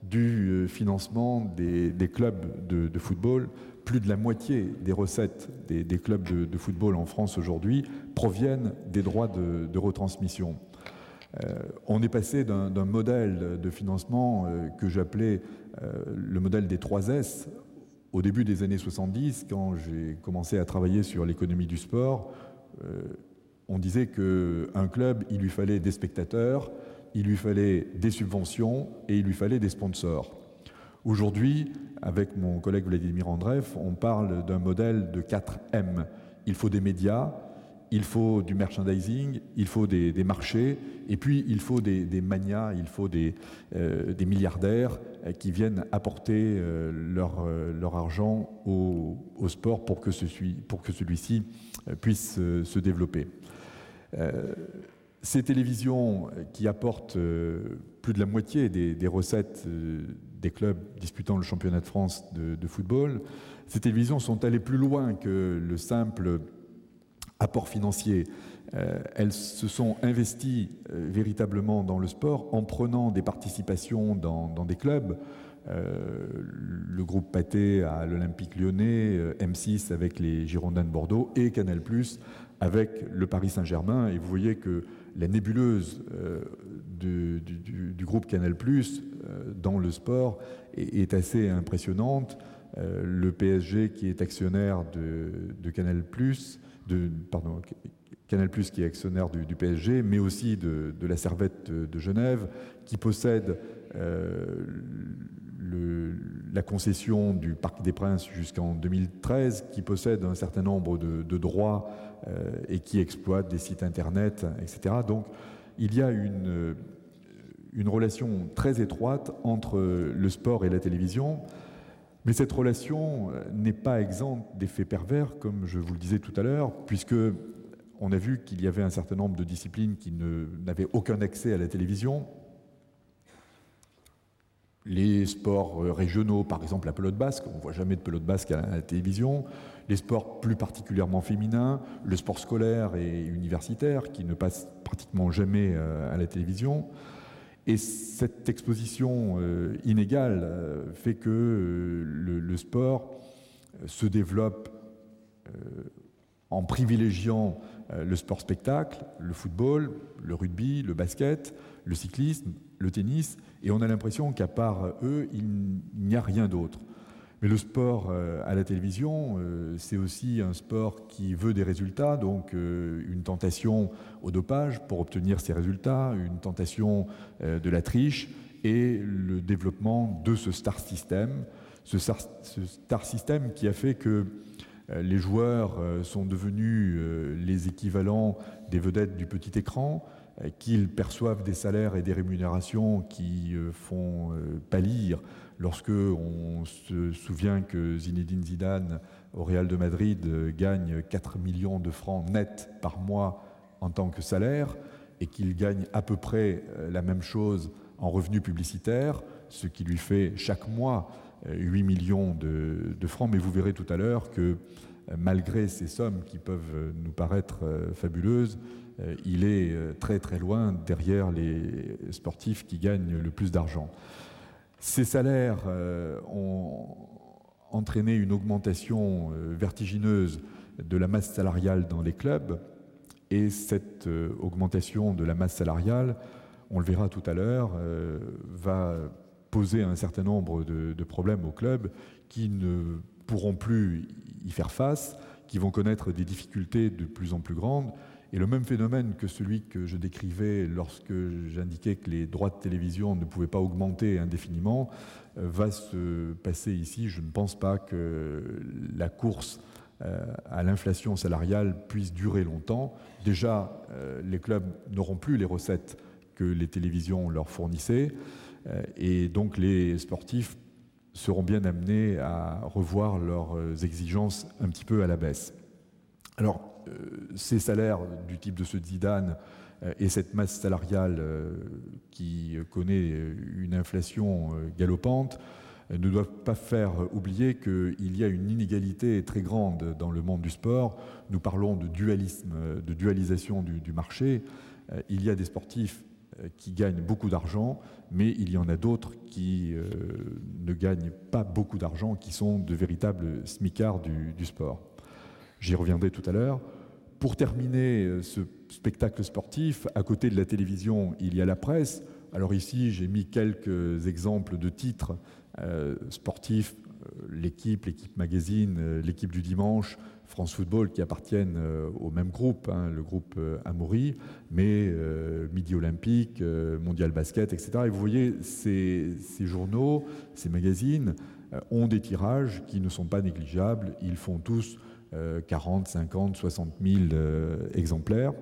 du financement des, des clubs de, de football. Plus de la moitié des recettes des, des clubs de, de football en France aujourd'hui proviennent des droits de, de retransmission. Euh, on est passé d'un, d'un modèle de financement euh, que j'appelais euh, le modèle des trois S. Au début des années soixante-dix, quand j'ai commencé à travailler sur l'économie du sport, euh, on disait qu'un club, il lui fallait des spectateurs, il lui fallait des subventions et il lui fallait des sponsors. Aujourd'hui, avec mon collègue Vladimir Andreev, on parle d'un modèle de quatre M. Il faut des médias, il faut du merchandising, il faut des, des marchés, et puis il faut des, des magnats, il faut des, euh, des milliardaires qui viennent apporter euh, leur, euh, leur argent au, au sport pour que, celui, pour que celui-ci puisse euh, se développer. Euh, ces télévisions qui apportent euh, plus de la moitié des, des recettes euh, des clubs disputant le championnat de France de, de football, ces télévisions sont allées plus loin que le simple apport financier. Euh, elles se sont investies euh, véritablement dans le sport en prenant des participations dans, dans des clubs. Euh, le groupe Pathé à l'Olympique Lyonnais, euh, M six avec les Girondins de Bordeaux et Canal plus avec le Paris Saint-Germain. Et vous voyez que la nébuleuse euh, du, du, du groupe Canal plus euh, dans le sport est, est assez impressionnante. Euh, le P S G qui est actionnaire de, de Canal plus, de, pardon, Canal plus qui est actionnaire du, du P S G, mais aussi de, de la Servette de, de Genève, qui possède euh, le, la concession du Parc des Princes jusqu'en deux mille treize, qui possède un certain nombre de, de droits euh, et qui exploite des sites internet, et cetera. Donc il y a une, une relation très étroite entre le sport et la télévision. Mais cette relation n'est pas exempte d'effets pervers, comme je vous le disais tout à l'heure, puisque on a vu qu'il y avait un certain nombre de disciplines qui ne, n'avaient aucun accès à la télévision. Les sports régionaux, par exemple la pelote basque, on ne voit jamais de pelote basque à la télévision. Les sports plus particulièrement féminins, le sport scolaire et universitaire, qui ne passe pratiquement jamais à la télévision. Et cette exposition euh, inégale euh, fait que euh, le, le sport euh, se développe euh, en privilégiant euh, le sport-spectacle, le football, le rugby, le basket, le cyclisme, le tennis, et on a l'impression qu'à part eux, il n'y a rien d'autre. Mais le sport euh, à la télévision, euh, c'est aussi un sport qui veut des résultats, donc euh, une tentation au dopage pour obtenir ces résultats, une tentation euh, de la triche et le développement de ce star system, ce star, ce star system qui a fait que euh, les joueurs euh, sont devenus euh, les équivalents des vedettes du petit écran, euh, qu'ils perçoivent des salaires et des rémunérations qui euh, font euh, pâlir. Lorsque on se souvient que Zinedine Zidane au Real de Madrid gagne quatre millions de francs nets par mois en tant que salaire et qu'il gagne à peu près la même chose en revenus publicitaires, ce qui lui fait chaque mois huit millions de, de francs. Mais vous verrez tout à l'heure que malgré ces sommes qui peuvent nous paraître fabuleuses, il est très très loin derrière les sportifs qui gagnent le plus d'argent. Ces salaires euh, ont entraîné une augmentation euh, vertigineuse de la masse salariale dans les clubs et cette euh, augmentation de la masse salariale, on le verra tout à l'heure, euh, va poser un certain nombre de, de problèmes aux clubs qui ne pourront plus y faire face, qui vont connaître des difficultés de plus en plus grandes. Et le même phénomène que celui que je décrivais lorsque j'indiquais que les droits de télévision ne pouvaient pas augmenter indéfiniment, euh, va se passer ici. Je ne pense pas que la course euh, à l'inflation salariale puisse durer longtemps. Déjà, euh, les clubs n'auront plus les recettes que les télévisions leur fournissaient, euh, et donc les sportifs seront bien amenés à revoir leurs exigences un petit peu à la baisse. Alors, euh, ces salaires du type de ceux de Zidane euh, et cette masse salariale euh, qui connaît une inflation euh, galopante euh, ne doivent pas faire oublier qu'il y a une inégalité très grande dans le monde du sport. Nous parlons de dualisme, de dualisation du, du marché. Euh, il y a des sportifs qui gagnent beaucoup d'argent, mais il y en a d'autres qui euh, ne gagnent pas beaucoup d'argent, qui sont de véritables smicards du, du sport. J'y reviendrai tout à l'heure. Pour terminer ce spectacle sportif, à côté de la télévision, il y a la presse. Alors ici, j'ai mis quelques exemples de titres euh, sportifs, euh, l'équipe, l'équipe magazine, euh, l'équipe du dimanche, France Football, qui appartiennent euh, au même groupe, hein, le groupe euh, Amaury, mais euh, Midi Olympique, euh, Mondial Basket, et cetera. Et vous voyez, ces, ces journaux, ces magazines euh, ont des tirages qui ne sont pas négligeables. Ils font tous euh, quarante, cinquante, soixante mille euh, exemplaires.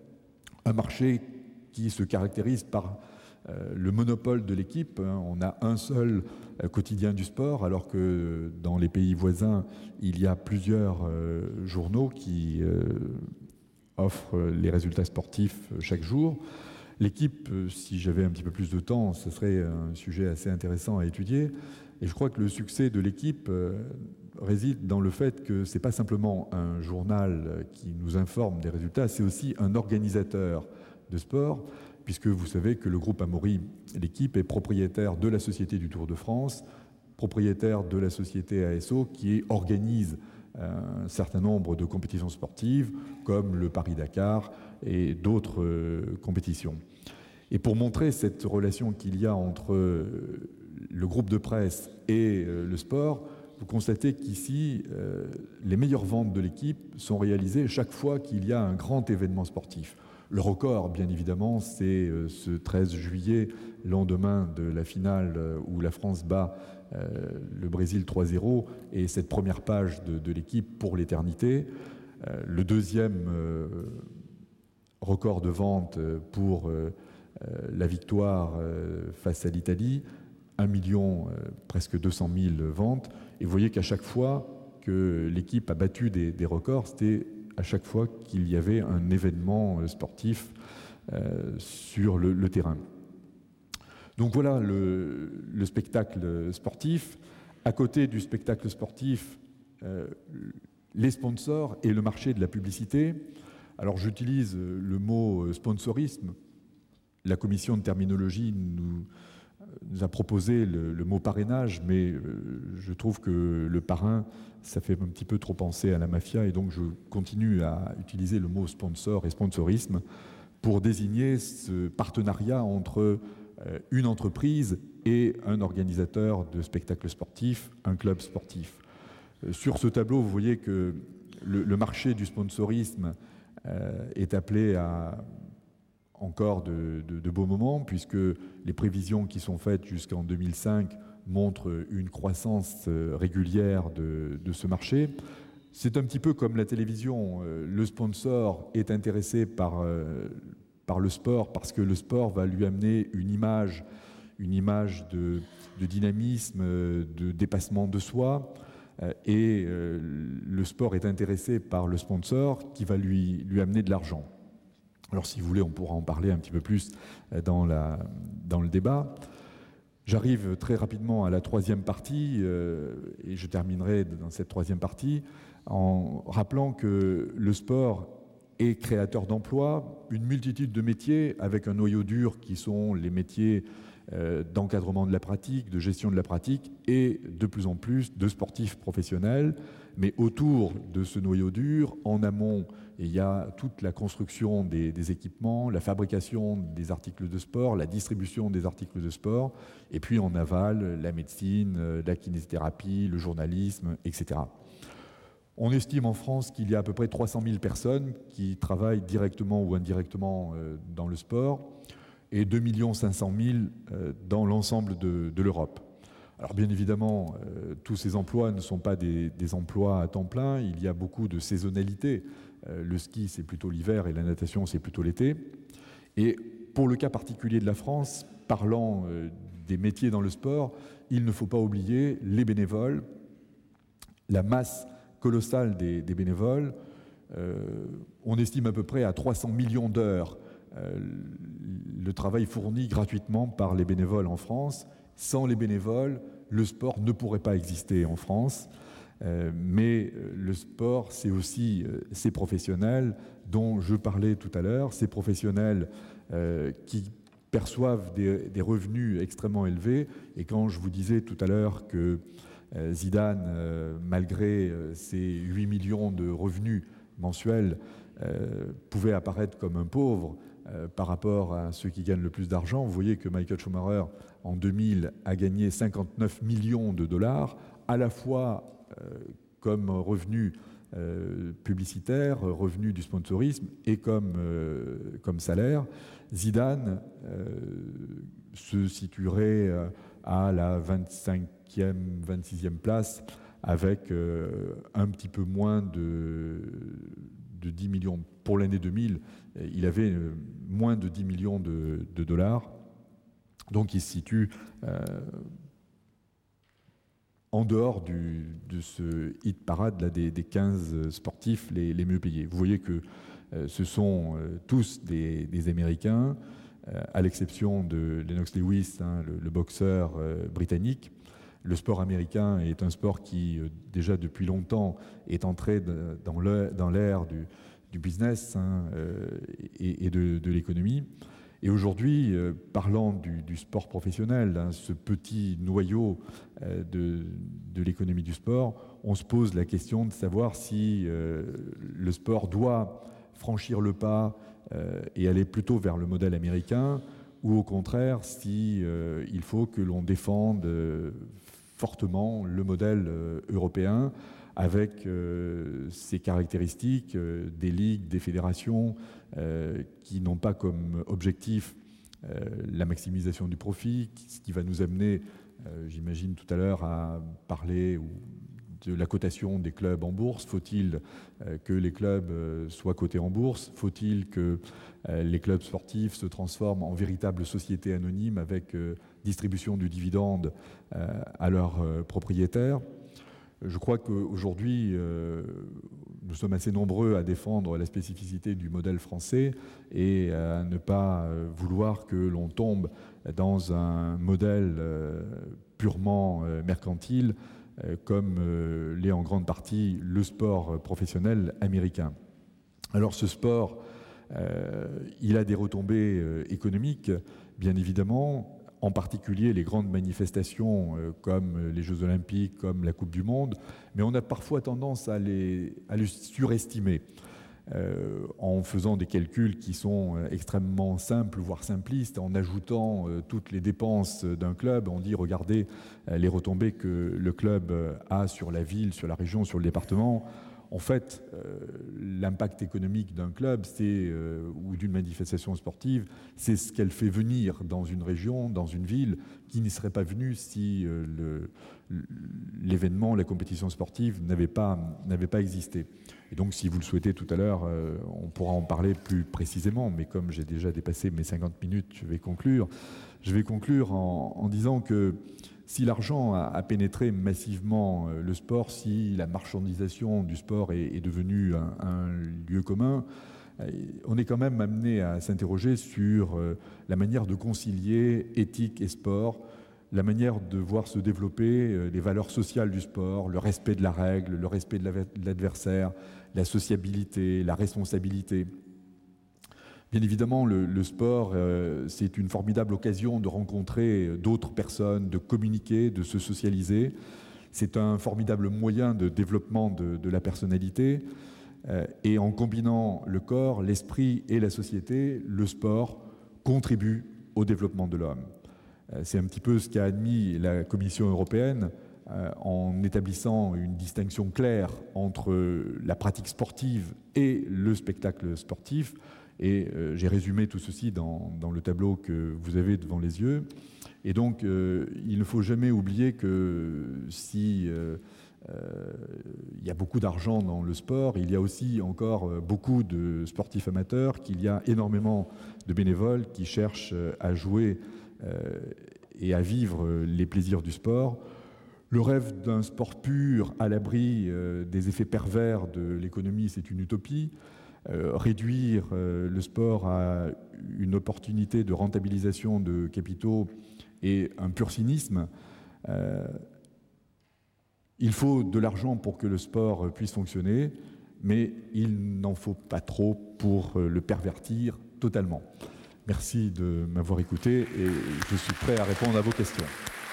Un marché qui se caractérise par euh, le monopole de l'équipe. Hein. On a un seul euh, quotidien du sport, alors que dans les pays voisins, il y a plusieurs euh, journaux qui euh, offrent les résultats sportifs chaque jour. L'équipe, euh, si j'avais un petit peu plus de temps, ce serait un sujet assez intéressant à étudier. Et je crois que le succès de l'équipe euh, réside dans le fait que ce n'est pas simplement un journal qui nous informe des résultats, c'est aussi un organisateur de sport, puisque vous savez que le groupe Amaury, l'équipe, est propriétaire de la Société du Tour de France, propriétaire de la société A S O, qui organise un certain nombre de compétitions sportives, comme le Paris-Dakar et d'autres euh, compétitions. Et pour montrer cette relation qu'il y a entre euh, le groupe de presse et euh, le sport, vous constatez qu'ici, euh, les meilleures ventes de l'équipe sont réalisées chaque fois qu'il y a un grand événement sportif. Le record, bien évidemment, c'est euh, ce treize juillet, lendemain de la finale euh, où la France bat euh, le Brésil trois zéro, et cette première page de, de l'équipe pour l'éternité. Euh, le deuxième euh, record de vente pour euh, euh, la victoire euh, face à l'Italie, un million, euh, presque deux cent mille ventes. Et vous voyez qu'à chaque fois que l'équipe a battu des, des records, c'était à chaque fois qu'il y avait un événement sportif euh, sur le, le terrain. Donc voilà le, le spectacle sportif. À côté du spectacle sportif, euh, les sponsors et le marché de la publicité. Alors j'utilise le mot sponsorisme. La commission de terminologie nous, nous a proposé le, le mot parrainage, mais euh, je trouve que le parrain, ça fait un petit peu trop penser à la mafia, et donc je continue à utiliser le mot sponsor et sponsorisme pour désigner ce partenariat entre euh, une entreprise et un organisateur de spectacles sportifs, un club sportif. Euh, sur ce tableau, vous voyez que le, le marché du sponsorisme euh, est appelé à encore de, de, de beaux moments, puisque les prévisions qui sont faites jusqu'en deux mille cinq montrent une croissance régulière de, de ce marché. C'est un petit peu comme la télévision. Le sponsor est intéressé par, par le sport parce que le sport va lui amener une image, une image de, de dynamisme, de dépassement de soi. Et le sport est intéressé par le sponsor qui va lui, lui amener de l'argent. Alors si vous voulez, on pourra en parler un petit peu plus dans, la, dans le débat. J'arrive très rapidement à la troisième partie, euh, et je terminerai dans cette troisième partie en rappelant que le sport et créateur d'emplois, une multitude de métiers avec un noyau dur qui sont les métiers euh, d'encadrement de la pratique, de gestion de la pratique et de plus en plus de sportifs professionnels. Mais autour de ce noyau dur, en amont, il y a toute la construction des, des équipements, la fabrication des articles de sport, la distribution des articles de sport, et puis en aval, la médecine, la kinésithérapie, le journalisme, et cetera. On estime en France qu'il y a à peu près trois cent mille personnes qui travaillent directement ou indirectement dans le sport et deux millions cinq cent mille dans l'ensemble de, de l'Europe. Alors bien évidemment, euh, tous ces emplois ne sont pas des, des emplois à temps plein, il y a beaucoup de saisonnalité. Euh, le ski, c'est plutôt l'hiver et la natation, c'est plutôt l'été. Et pour le cas particulier de la France, parlant euh, des métiers dans le sport, il ne faut pas oublier les bénévoles, la masse colossale des, des bénévoles. Euh, on estime à peu près à trois cents millions d'heures euh, le travail fourni gratuitement par les bénévoles en France. Sans les bénévoles, le sport ne pourrait pas exister en France. Euh, mais le sport, c'est aussi euh, ces professionnels dont je parlais tout à l'heure, ces professionnels euh, qui perçoivent des, des revenus extrêmement élevés. Et quand je vous disais tout à l'heure que euh, Zidane, euh, malgré euh, ses huit millions de revenus mensuels, euh, pouvait apparaître comme un pauvre euh, par rapport à ceux qui gagnent le plus d'argent, vous voyez que Michael Schumacher, en deux mille, a gagné cinquante-neuf millions de dollars, à la fois euh, comme revenu euh, publicitaire, revenu du sponsorisme et comme, euh, comme salaire. Zidane euh, se situerait euh, à la vingt-cinquième, vingt-sixième place avec euh, un petit peu moins de, de dix millions. Pour l'année deux mille, il avait euh, moins de dix millions de, de dollars. Donc il se situe euh, en dehors du, de ce hit parade là, des, des quinze sportifs les, les mieux payés. Vous voyez que euh, ce sont euh, tous des, des Américains, euh, à l'exception de Lennox Lewis, hein, le, le boxeur euh, britannique. Le sport américain est un sport qui, euh, déjà depuis longtemps, est entré de, dans l'ère du, du business hein, euh, et, et de, de l'économie. Et aujourd'hui, euh, parlant du, du sport professionnel, hein, ce petit noyau euh, de, de l'économie du sport, on se pose la question de savoir si euh, le sport doit franchir le pas euh, et aller plutôt vers le modèle américain, ou au contraire, si euh, il faut que l'on défende euh, fortement le modèle euh, européen, avec euh, ses caractéristiques, euh, des ligues, des fédérations euh, qui n'ont pas comme objectif euh, la maximisation du profit, ce qui va nous amener, euh, j'imagine tout à l'heure, à parler ou, de la cotation des clubs en bourse. Faut-il euh, que les clubs euh, soient cotés en bourse? Faut-il que euh, les clubs sportifs se transforment en véritables sociétés anonymes avec euh, distribution du dividende euh, à leurs euh, propriétaires? Je crois qu'aujourd'hui, euh, nous sommes assez nombreux à défendre la spécificité du modèle français et à ne pas euh, vouloir que l'on tombe dans un modèle euh, purement euh, mercantile, euh, comme euh, l'est en grande partie le sport professionnel américain. Alors ce sport, euh, il a des retombées euh, économiques, bien évidemment, en particulier les grandes manifestations euh, comme les Jeux Olympiques, comme la Coupe du Monde, mais on a parfois tendance à les, à les surestimer euh, en faisant des calculs qui sont euh, extrêmement simples, voire simplistes, en ajoutant euh, toutes les dépenses d'un club. On dit, regardez euh, les retombées que le club euh, a sur la ville, sur la région, sur le département. En fait, euh, l'impact économique d'un club c'est, euh, ou d'une manifestation sportive, c'est ce qu'elle fait venir dans une région, dans une ville, qui n'y serait pas venue si euh, le, l'événement, la compétition sportive n'avait pas, n'avait pas existé. Et donc, si vous le souhaitez tout à l'heure, euh, on pourra en parler plus précisément, mais comme j'ai déjà dépassé mes cinquante minutes, je vais conclure. Je vais conclure en, en disant que si l'argent a pénétré massivement le sport, si la marchandisation du sport est, est devenue un, un lieu commun, on est quand même amené à s'interroger sur la manière de concilier éthique et sport. la manière de voir se développer les valeurs sociales du sport, le respect de la règle, le respect de l'adversaire, la sociabilité, la responsabilité. Bien évidemment, le, le sport, euh, c'est une formidable occasion de rencontrer d'autres personnes, de communiquer, de se socialiser. C'est un formidable moyen de développement de, de la personnalité. Euh, et en combinant le corps, l'esprit et la société, le sport contribue au développement de l'homme. Euh, c'est un petit peu ce qu'a admis la Commission européenne euh, en établissant une distinction claire entre la pratique sportive et le spectacle sportif. Et euh, j'ai résumé tout ceci dans, dans le tableau que vous avez devant les yeux. Et donc, euh, il ne faut jamais oublier que si euh, euh, il y a beaucoup d'argent dans le sport, il y a aussi encore beaucoup de sportifs amateurs, qu'il y a énormément de bénévoles qui cherchent à jouer euh, et à vivre les plaisirs du sport. Le rêve d'un sport pur, à l'abri euh, des effets pervers de l'économie, c'est une utopie. Euh, réduire euh, le sport à une opportunité de rentabilisation de capitaux est un pur cynisme. Euh, il faut de l'argent pour que le sport puisse fonctionner, mais il n'en faut pas trop pour le pervertir totalement. Merci de m'avoir écouté et je suis prêt à répondre à vos questions.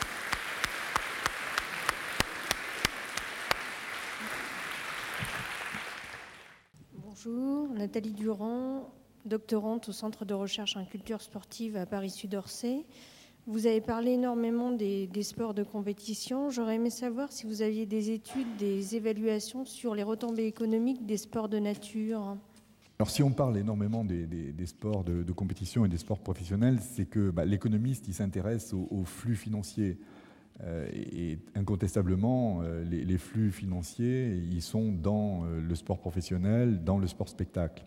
Bonjour, Nathalie Durand, doctorante au Centre de recherche en culture sportive à Paris-Sud-Orsay. Vous avez parlé énormément des, des sports de compétition. J'aurais aimé savoir si vous aviez des études, des évaluations sur les retombées économiques des sports de nature. Alors si on parle énormément des, des, des sports de, de compétition et des sports professionnels, c'est que bah, l'économiste il s'intéresse aux, aux flux financiers. Euh, et, et incontestablement, euh, les, les flux financiers, ils sont dans euh, le sport professionnel, dans le sport spectacle.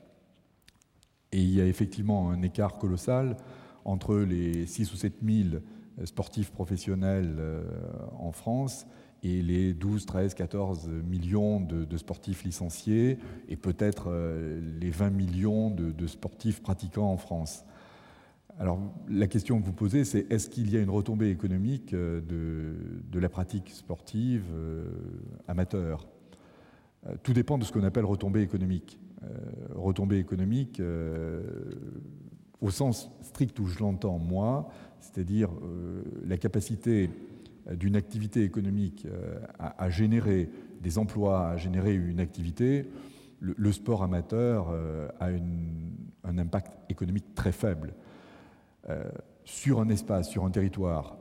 Et il y a effectivement un écart colossal entre les six ou sept mille sportifs professionnels euh, en France et les douze, treize, quatorze millions de, de sportifs licenciés et peut-être euh, les vingt millions de, de sportifs pratiquants en France. Alors, la question que vous posez, c'est est-ce qu'il y a une retombée économique de, de la pratique sportive euh, amateur ? euh, Tout dépend de ce qu'on appelle retombée économique. Euh, retombée économique, euh, au sens strict où je l'entends moi, c'est-à-dire euh, la capacité d'une activité économique euh, à, à générer des emplois, à générer une activité, le, le sport amateur euh, a une, un impact économique très faible. Euh, sur un espace, sur un territoire.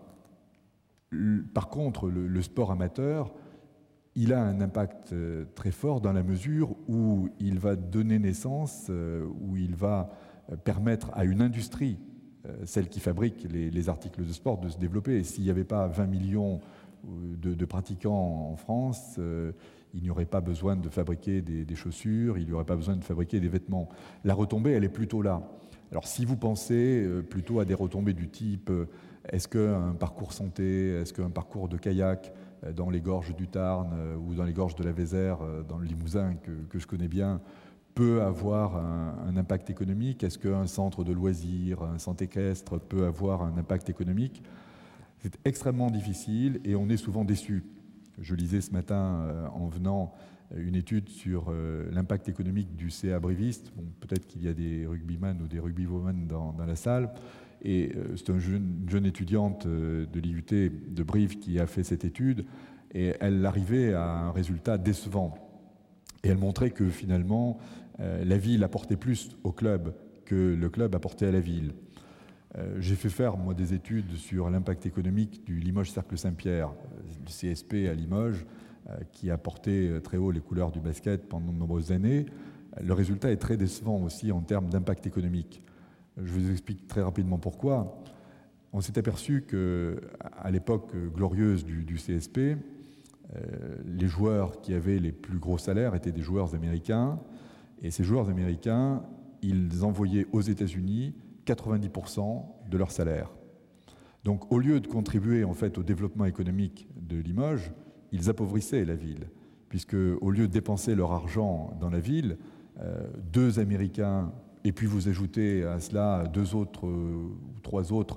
Le, par contre, le, le sport amateur, il a un impact euh, très fort dans la mesure où il va donner naissance, euh, où il va euh, permettre à une industrie, euh, celle qui fabrique les, les articles de sport, de se développer. Et s'il n'y avait pas vingt millions de, de pratiquants en France, euh, il n'y aurait pas besoin de fabriquer des, des chaussures, il n'y aurait pas besoin de fabriquer des vêtements. La retombée, elle est plutôt là. Alors si vous pensez plutôt à des retombées du type est-ce qu'un parcours santé, est-ce qu'un parcours de kayak dans les gorges du Tarn ou dans les gorges de la Vézère, dans le Limousin que, que je connais bien, peut avoir un, un impact économique, est-ce qu'un centre de loisirs, un centre équestre peut avoir un impact économique? C'est extrêmement difficile et on est souvent déçu. Je lisais ce matin en venant une étude sur euh, l'impact économique du C A Briviste. Bon, peut-être qu'il y a des rugbyman ou des rugbywomen dans, dans la salle. Et euh, c'est une jeune, jeune étudiante euh, de l'I U T de Brive qui a fait cette étude. Et elle arrivait à un résultat décevant. Et elle montrait que finalement, euh, la ville apportait plus au club que le club apportait à la ville. Euh, j'ai fait faire, moi, des études sur l'impact économique du Limoges Cercle Saint-Pierre, du C S P à Limoges, qui a porté très haut les couleurs du basket pendant de nombreuses années. Le résultat est très décevant aussi en termes d'impact économique. Je vous explique très rapidement pourquoi. On s'est aperçu qu'à l'époque glorieuse du, du C S P, euh, les joueurs qui avaient les plus gros salaires étaient des joueurs américains. Et ces joueurs américains, ils envoyaient aux États-Unis quatre-vingt-dix pour cent de leur salaire. Donc au lieu de contribuer en fait au développement économique de Limoges, ils appauvrissaient la ville, puisque au lieu de dépenser leur argent dans la ville, euh, deux Américains, et puis vous ajoutez à cela deux autres euh, ou trois autres,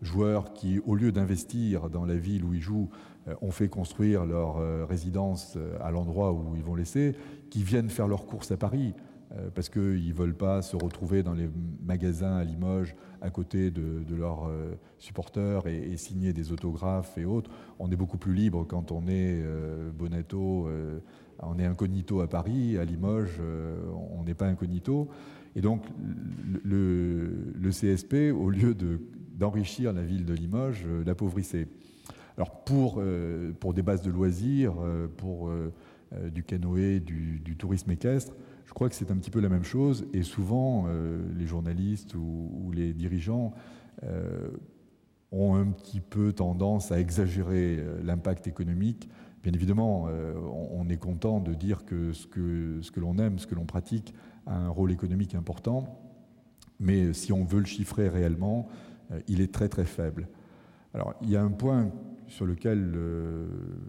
joueurs qui, au lieu d'investir dans la ville où ils jouent, euh, ont fait construire leur euh, résidence à l'endroit où ils vont laisser, qui viennent faire leurs courses à Paris, euh, parce qu'ils ne veulent pas se retrouver dans les magasins à Limoges à côté de, de leurs euh, supporters et, et signer des autographes et autres. On est beaucoup plus libre quand on est euh, Bonetto, euh, on est incognito à Paris, à Limoges, euh, on n'est pas incognito. Et donc, le, le C S P, au lieu de, d'enrichir la ville de Limoges, euh, l'appauvrissait. Alors, pour, euh, pour des bases de loisirs, euh, pour euh, euh, du canoë, du, du tourisme équestre, je crois que c'est un petit peu la même chose. Et souvent, euh, les journalistes ou, ou les dirigeants euh, ont un petit peu tendance à exagérer euh, l'impact économique. Bien évidemment, euh, on, on est content de dire que ce que, ce que l'on aime, ce que l'on pratique, a un rôle économique important, mais si on veut le chiffrer réellement, euh, il est très très faible. Alors, il y a un point sur lequel euh,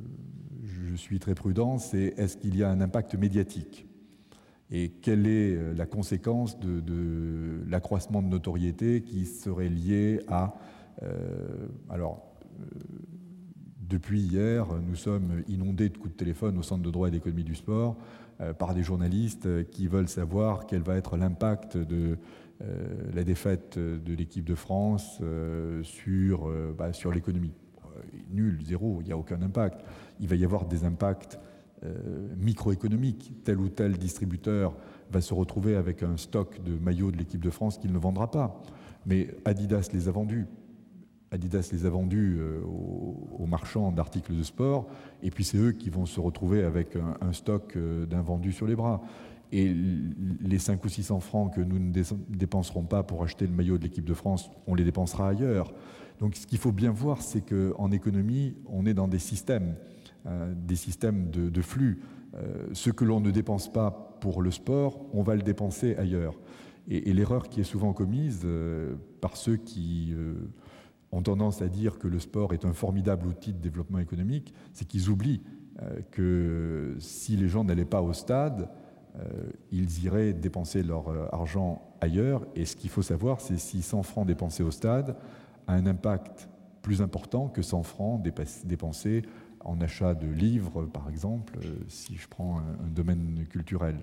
je suis très prudent, c'est est-ce qu'il y a un impact médiatique ? Et quelle est la conséquence de, de l'accroissement de notoriété qui serait lié à... Euh, alors, euh, depuis hier, nous sommes inondés de coups de téléphone au Centre de droit et d'économie du sport euh, par des journalistes qui veulent savoir quel va être l'impact de euh, la défaite de l'équipe de France euh, sur, euh, bah, sur l'économie. Euh, nul, zéro, il n'y a aucun impact. Il va y avoir des impacts euh, microéconomiques. Tel ou tel distributeur va se retrouver avec un stock de maillots de l'équipe de France qu'il ne vendra pas. Mais Adidas les a vendus. Adidas les a vendus euh, aux, aux marchands d'articles de sport, et puis c'est eux qui vont se retrouver avec un, un stock euh, d'invendus sur les bras. Et les cinq ou six cents francs que nous ne dépenserons pas pour acheter le maillot de l'équipe de France, on les dépensera ailleurs. Donc ce qu'il faut bien voir, c'est qu'en économie, on est dans des systèmes, euh, des systèmes de, de flux. Euh, ce que l'on ne dépense pas pour le sport, on va le dépenser ailleurs. Et, et l'erreur qui est souvent commise euh, par ceux qui... Euh, ont tendance à dire que le sport est un formidable outil de développement économique, c'est qu'ils oublient euh, que si les gens n'allaient pas au stade, euh, ils iraient dépenser leur euh, argent ailleurs. Et ce qu'il faut savoir, c'est si cent francs dépensés au stade a un impact plus important que cent francs dépensés en achat de livres, par exemple, euh, si je prends un, un domaine culturel.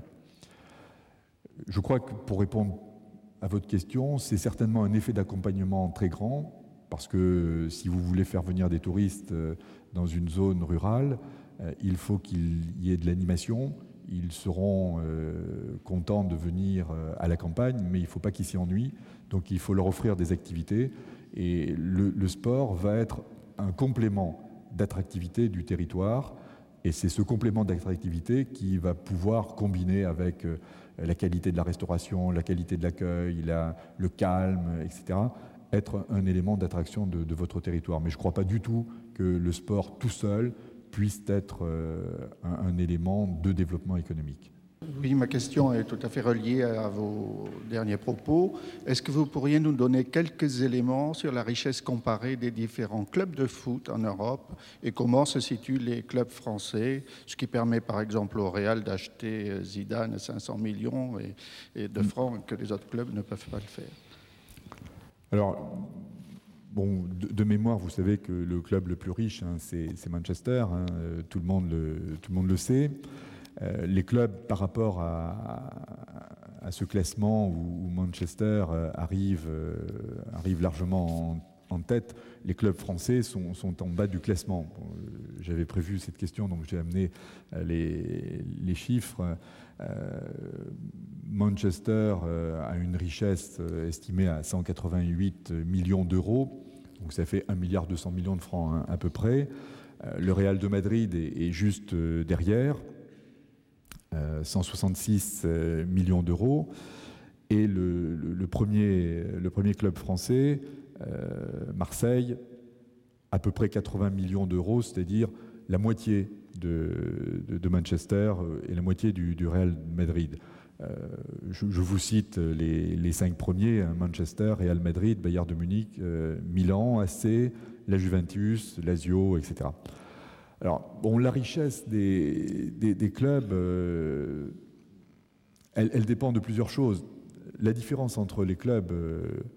Je crois que pour répondre à votre question, c'est certainement un effet d'accompagnement très grand, parce que si vous voulez faire venir des touristes dans une zone rurale, il faut qu'il y ait de l'animation. Ils seront euh, contents de venir à la campagne, mais il ne faut pas qu'ils s'y ennuient. Donc il faut leur offrir des activités. Et le, le sport va être un complément d'attractivité du territoire. Et c'est ce complément d'attractivité qui va pouvoir combiner avec euh, la qualité de la restauration, la qualité de l'accueil, la, le calme, et cetera, être un élément d'attraction de, de votre territoire. Mais je ne crois pas du tout que le sport tout seul puisse être euh, un, un élément de développement économique. Oui, ma question est tout à fait reliée à vos derniers propos. Est-ce que vous pourriez nous donner quelques éléments sur la richesse comparée des différents clubs de foot en Europe et comment se situent les clubs français, ce qui permet par exemple au Real d'acheter Zidane à cinq cents millions et, et de francs que les autres clubs ne peuvent pas le faire? Alors, bon, de, de mémoire, vous savez que le club le plus riche, hein, c'est, c'est Manchester, hein, tout, le monde le, tout le monde le sait. Euh, les clubs, par rapport à, à, à ce classement où, où Manchester euh, arrive, euh, arrive largement en, en tête, les clubs français sont, sont en bas du classement. Bon, euh, j'avais prévu cette question, donc j'ai amené euh, les, les chiffres. Euh, Manchester euh, a une richesse euh, estimée à cent quatre-vingt-huit millions d'euros, donc ça fait un milliard deux cents millions de francs hein, à peu près. Euh, le Real de Madrid est, est juste euh, derrière, euh, cent soixante-six euh, millions d'euros. Et le, le, le, premier, le premier club français, euh, Marseille, à peu près quatre-vingts millions d'euros, c'est-à-dire la moitié de, de, de Manchester et la moitié du, du Real Madrid. Euh, je, je vous cite les, les cinq premiers, hein, Manchester, Real Madrid, Bayern de Munich, euh, Milan, A C, la Juventus, Lazio, et cetera. Alors, bon, la richesse des, des, des clubs, euh, elle, elle dépend de plusieurs choses. La différence entre les clubs euh,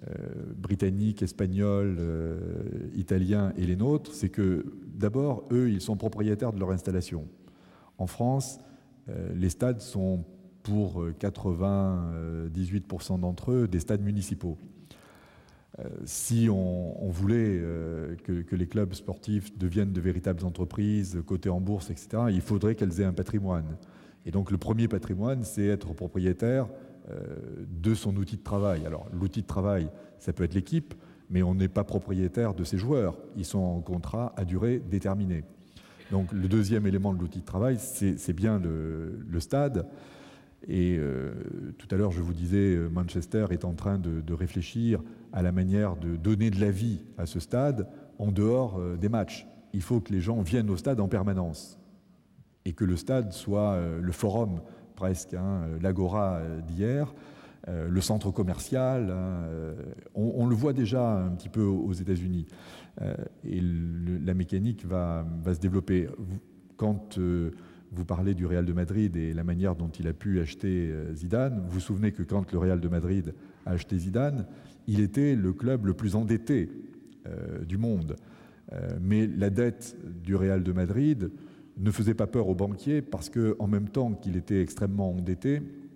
euh, britanniques, espagnols, euh, italiens et les nôtres, c'est que d'abord, eux, ils sont propriétaires de leur installation. En France, euh, les stades sont pour quatre-vingt-dix-huit pour cent d'entre eux des stades municipaux. Euh, si on, on voulait euh, que, que les clubs sportifs deviennent de véritables entreprises, cotées en bourse, et cetera, il faudrait qu'elles aient un patrimoine. Et donc le premier patrimoine, c'est être propriétaire euh, de son outil de travail. Alors l'outil de travail, ça peut être l'équipe, mais on n'est pas propriétaire de ses joueurs. Ils sont en contrat à durée déterminée. Donc le deuxième élément de l'outil de travail, c'est, c'est bien le, le stade. Et euh, tout à l'heure, je vous disais, Manchester est en train de, de réfléchir à la manière de donner de la vie à ce stade en dehors euh, des matchs. Il faut que les gens viennent au stade en permanence et que le stade soit euh, le forum presque, hein, l'agora d'hier, euh, le centre commercial. Hein, euh, on, on le voit déjà un petit peu aux États-Unis. Euh, et le, la mécanique va, va se développer. Quand euh, vous parlez du Real de Madrid et la manière dont il a pu acheter Zidane. Vous vous souvenez que quand le Real de Madrid a acheté Zidane, il était le club le plus endetté euh, du monde. Euh, mais la dette du Real de Madrid ne faisait pas peur aux banquiers parce qu'en même temps qu'il était extrêmement endetté,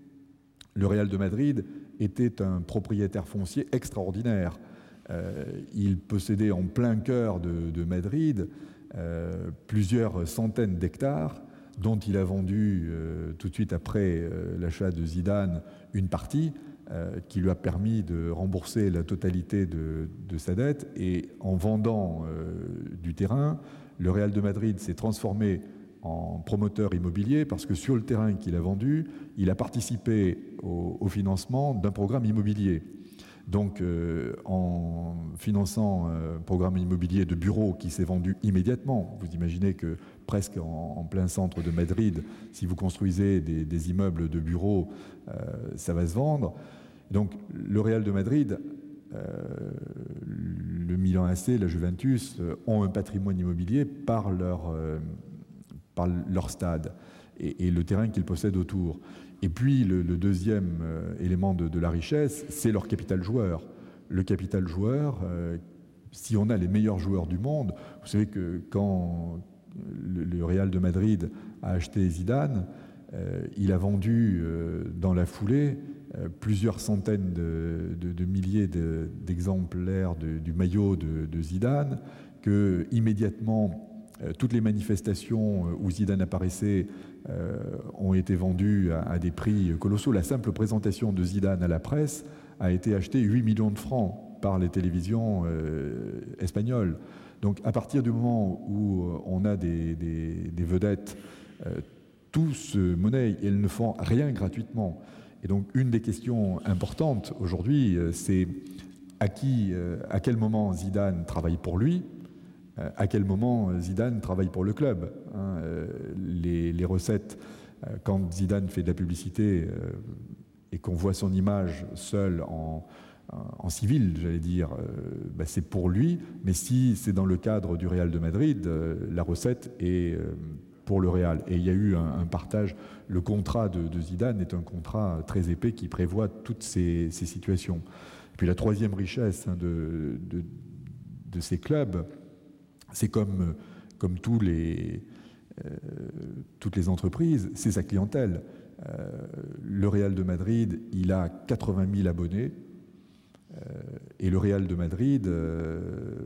le Real de Madrid était un propriétaire foncier extraordinaire. Euh, il possédait en plein cœur de, de Madrid euh, plusieurs centaines d'hectares dont il a vendu euh, tout de suite après euh, l'achat de Zidane une partie euh, qui lui a permis de rembourser la totalité de, de sa dette. Et en vendant euh, du terrain, le Real de Madrid s'est transformé en promoteur immobilier parce que sur le terrain qu'il a vendu, il a participé au, au financement d'un programme immobilier. Donc, euh, en finançant un programme immobilier de bureaux qui s'est vendu immédiatement, vous imaginez que presque en, en plein centre de Madrid, si vous construisez des, des immeubles de bureaux, euh, ça va se vendre. Donc, le Real de Madrid, euh, le Milan A C, la Juventus euh, ont un patrimoine immobilier par leur, euh, par leur stade et, et le terrain qu'ils possèdent autour. Et puis, le, le deuxième euh, élément de, de la richesse, c'est leur capital joueur. Le capital joueur, euh, si on a les meilleurs joueurs du monde, vous savez que quand le, le Real de Madrid a acheté Zidane, euh, il a vendu euh, dans la foulée euh, plusieurs centaines de, de, de milliers de, d'exemplaires de, du maillot de, de Zidane, que immédiatement euh, toutes les manifestations où Zidane apparaissait Euh, ont été vendus à, à des prix colossaux. La simple présentation de Zidane à la presse a été achetée huit millions de francs par les télévisions euh, espagnoles. Donc à partir du moment où on a des, des, des vedettes, euh, tout se monnaie et elles ne font rien gratuitement. Et donc une des questions importantes aujourd'hui, euh, c'est à qui, euh, à quel moment Zidane travaille pour lui, à quel moment Zidane travaille pour le club. Hein, les, les recettes, quand Zidane fait de la publicité euh, et qu'on voit son image seule en, en civil, j'allais dire, euh, bah c'est pour lui. Mais si c'est dans le cadre du Real de Madrid, euh, la recette est euh, pour le Real. Et il y a eu un, un partage. Le contrat de, de Zidane est un contrat très épais qui prévoit toutes ces, ces situations. Et puis la troisième richesse hein, de, de, de ces clubs, c'est comme, comme tous les, euh, toutes les entreprises, c'est sa clientèle. Euh, le Real de Madrid, il a quatre-vingt mille abonnés, euh, et le Real de Madrid, euh,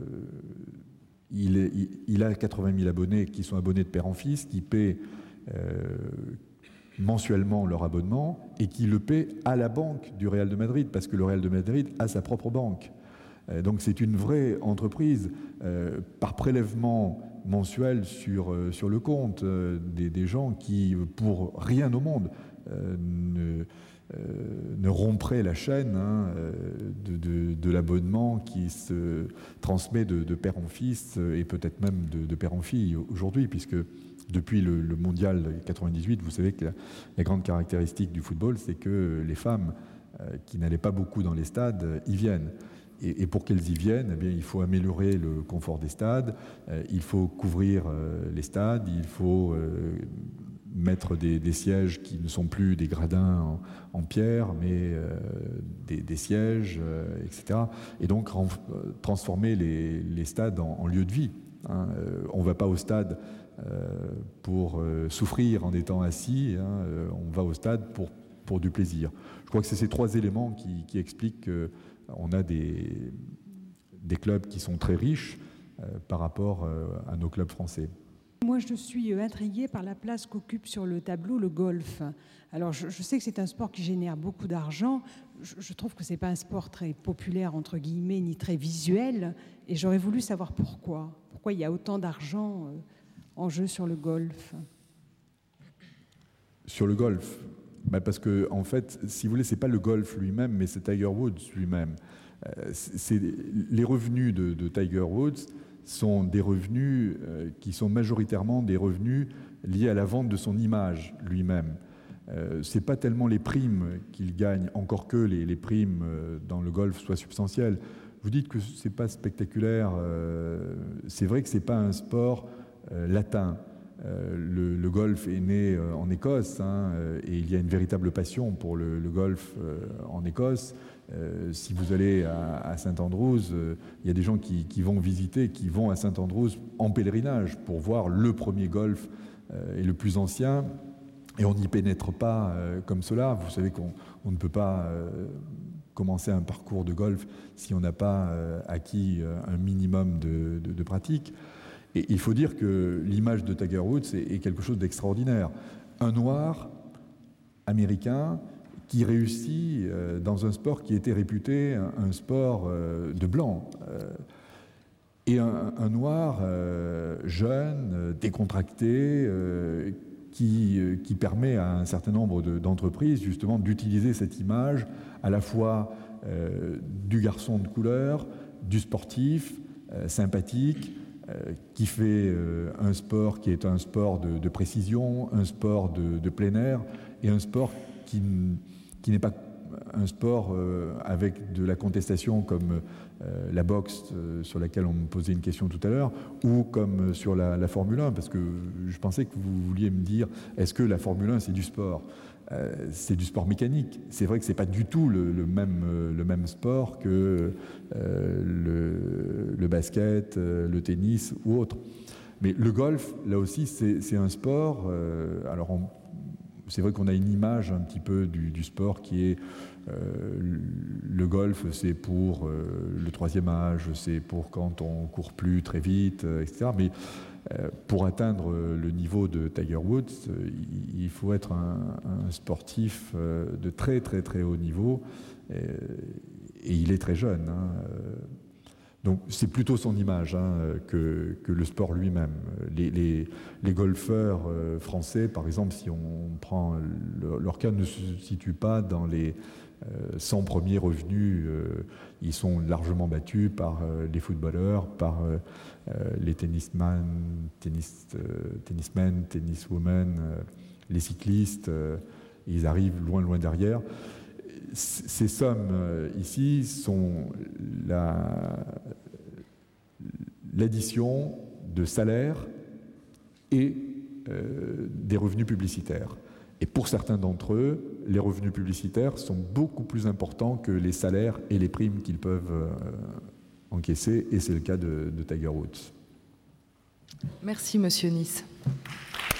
il, est, il, il a quatre-vingt mille abonnés qui sont abonnés de père en fils, qui paient euh, mensuellement leur abonnement et qui le paient à la banque du Real de Madrid, parce que le Real de Madrid a sa propre banque. Donc c'est une vraie entreprise euh, par prélèvement mensuel sur, euh, sur le compte euh, des, des gens qui, pour rien au monde, euh, ne, euh, ne rompraient la chaîne hein, de, de, de l'abonnement qui se transmet de, de père en fils et peut-être même de, de père en fille aujourd'hui, puisque depuis le, le mondial quatre-vingt-dix-huit, vous savez que la, la grande caractéristique du football, c'est que les femmes euh, qui n'allaient pas beaucoup dans les stades y viennent. Et pour qu'elles y viennent, eh bien, il faut améliorer le confort des stades, euh, il faut couvrir euh, les stades, il faut euh, mettre des, des sièges qui ne sont plus des gradins en, en pierre, mais euh, des, des sièges, euh, et cetera. Et donc renf- transformer les, les stades en, en lieu de vie. Hein. Euh, on ne va pas au stade euh, pour euh, souffrir en étant assis, hein. Euh, on va au stade pour, pour du plaisir. Je crois que c'est ces trois éléments qui, qui expliquent qu'on a des, des clubs qui sont très riches euh, par rapport euh, à nos clubs français. Moi, je suis intriguée par la place qu'occupe sur le tableau le golf. Alors, je, je sais que c'est un sport qui génère beaucoup d'argent. Je, je trouve que ce n'est pas un sport très populaire, entre guillemets, ni très visuel. Et j'aurais voulu savoir pourquoi. Pourquoi il y a autant d'argent euh, en jeu sur le golf? Sur le golf, bah parce que, en fait, si vous voulez, ce n'est pas le golf lui-même, mais c'est Tiger Woods lui-même. Euh, c'est, les revenus de, de Tiger Woods sont des revenus euh, qui sont majoritairement des revenus liés à la vente de son image lui-même. Euh, ce n'est pas tellement les primes qu'il gagne, encore que les, les primes euh, dans le golf soient substantielles. Vous dites que ce n'est pas spectaculaire. Euh, c'est vrai que ce n'est pas un sport euh, latin. Euh, le, le golf est né euh, en Écosse, hein, euh, et il y a une véritable passion pour le, le golf euh, en Écosse. Euh, si vous allez à, à Saint-Andrews, euh, il y a des gens qui, qui vont visiter, qui vont à Saint-Andrews en pèlerinage pour voir le premier golf euh, et le plus ancien. Et on n'y pénètre pas euh, comme cela. Vous savez qu'on on ne peut pas euh, commencer un parcours de golf si on n'a pas euh, acquis euh, un minimum de, de, de pratique. Et il faut dire que l'image de Tiger Woods est, est quelque chose d'extraordinaire. Un noir américain qui réussit euh, dans un sport qui était réputé un, un sport euh, de blanc. Euh, et un, un noir euh, jeune, euh, décontracté, euh, qui, euh, qui permet à un certain nombre de, d'entreprises justement d'utiliser cette image à la fois euh, du garçon de couleur, du sportif, euh, sympathique, euh, qui fait euh, un sport qui est un sport de, de précision, un sport de, de plein air et un sport qui qui n'est pas un sport euh, avec de la contestation comme euh, la boxe euh, sur laquelle on me posait une question tout à l'heure, ou comme sur la, la Formule un, parce que je pensais que vous vouliez me dire, est-ce que la Formule un c'est du sport? euh, C'est du sport mécanique. C'est vrai que c'est pas du tout le, le, même, le même sport que euh, le, le basket, euh, le tennis ou autre. Mais le golf, là aussi, c'est, c'est un sport, euh, alors on c'est vrai qu'on a une image un petit peu du, du sport qui est euh, le golf, c'est pour euh, le troisième âge, c'est pour quand on court plus très vite, euh, et cetera. Mais euh, pour atteindre le niveau de Tiger Woods, euh, il, il faut être un, un sportif euh, de très très très haut niveau, et, et il est très jeune. Hein, euh, Donc c'est plutôt son image hein, que, que le sport lui-même. Les, les, les golfeurs euh, français, par exemple, si on prend le, leur cas, ne se situe pas dans les euh, cent premiers revenus. Euh, ils sont largement battus par euh, les footballeurs, par euh, les tennisman, tennis, euh, tennismen, tenniswomen, euh, les cyclistes. Euh, ils arrivent loin, loin derrière. Ces sommes euh, ici sont la, l'addition de salaires et euh, des revenus publicitaires. Et pour certains d'entre eux, les revenus publicitaires sont beaucoup plus importants que les salaires et les primes qu'ils peuvent euh, encaisser, et c'est le cas de, de Tiger Woods. Merci, Monsieur Nice.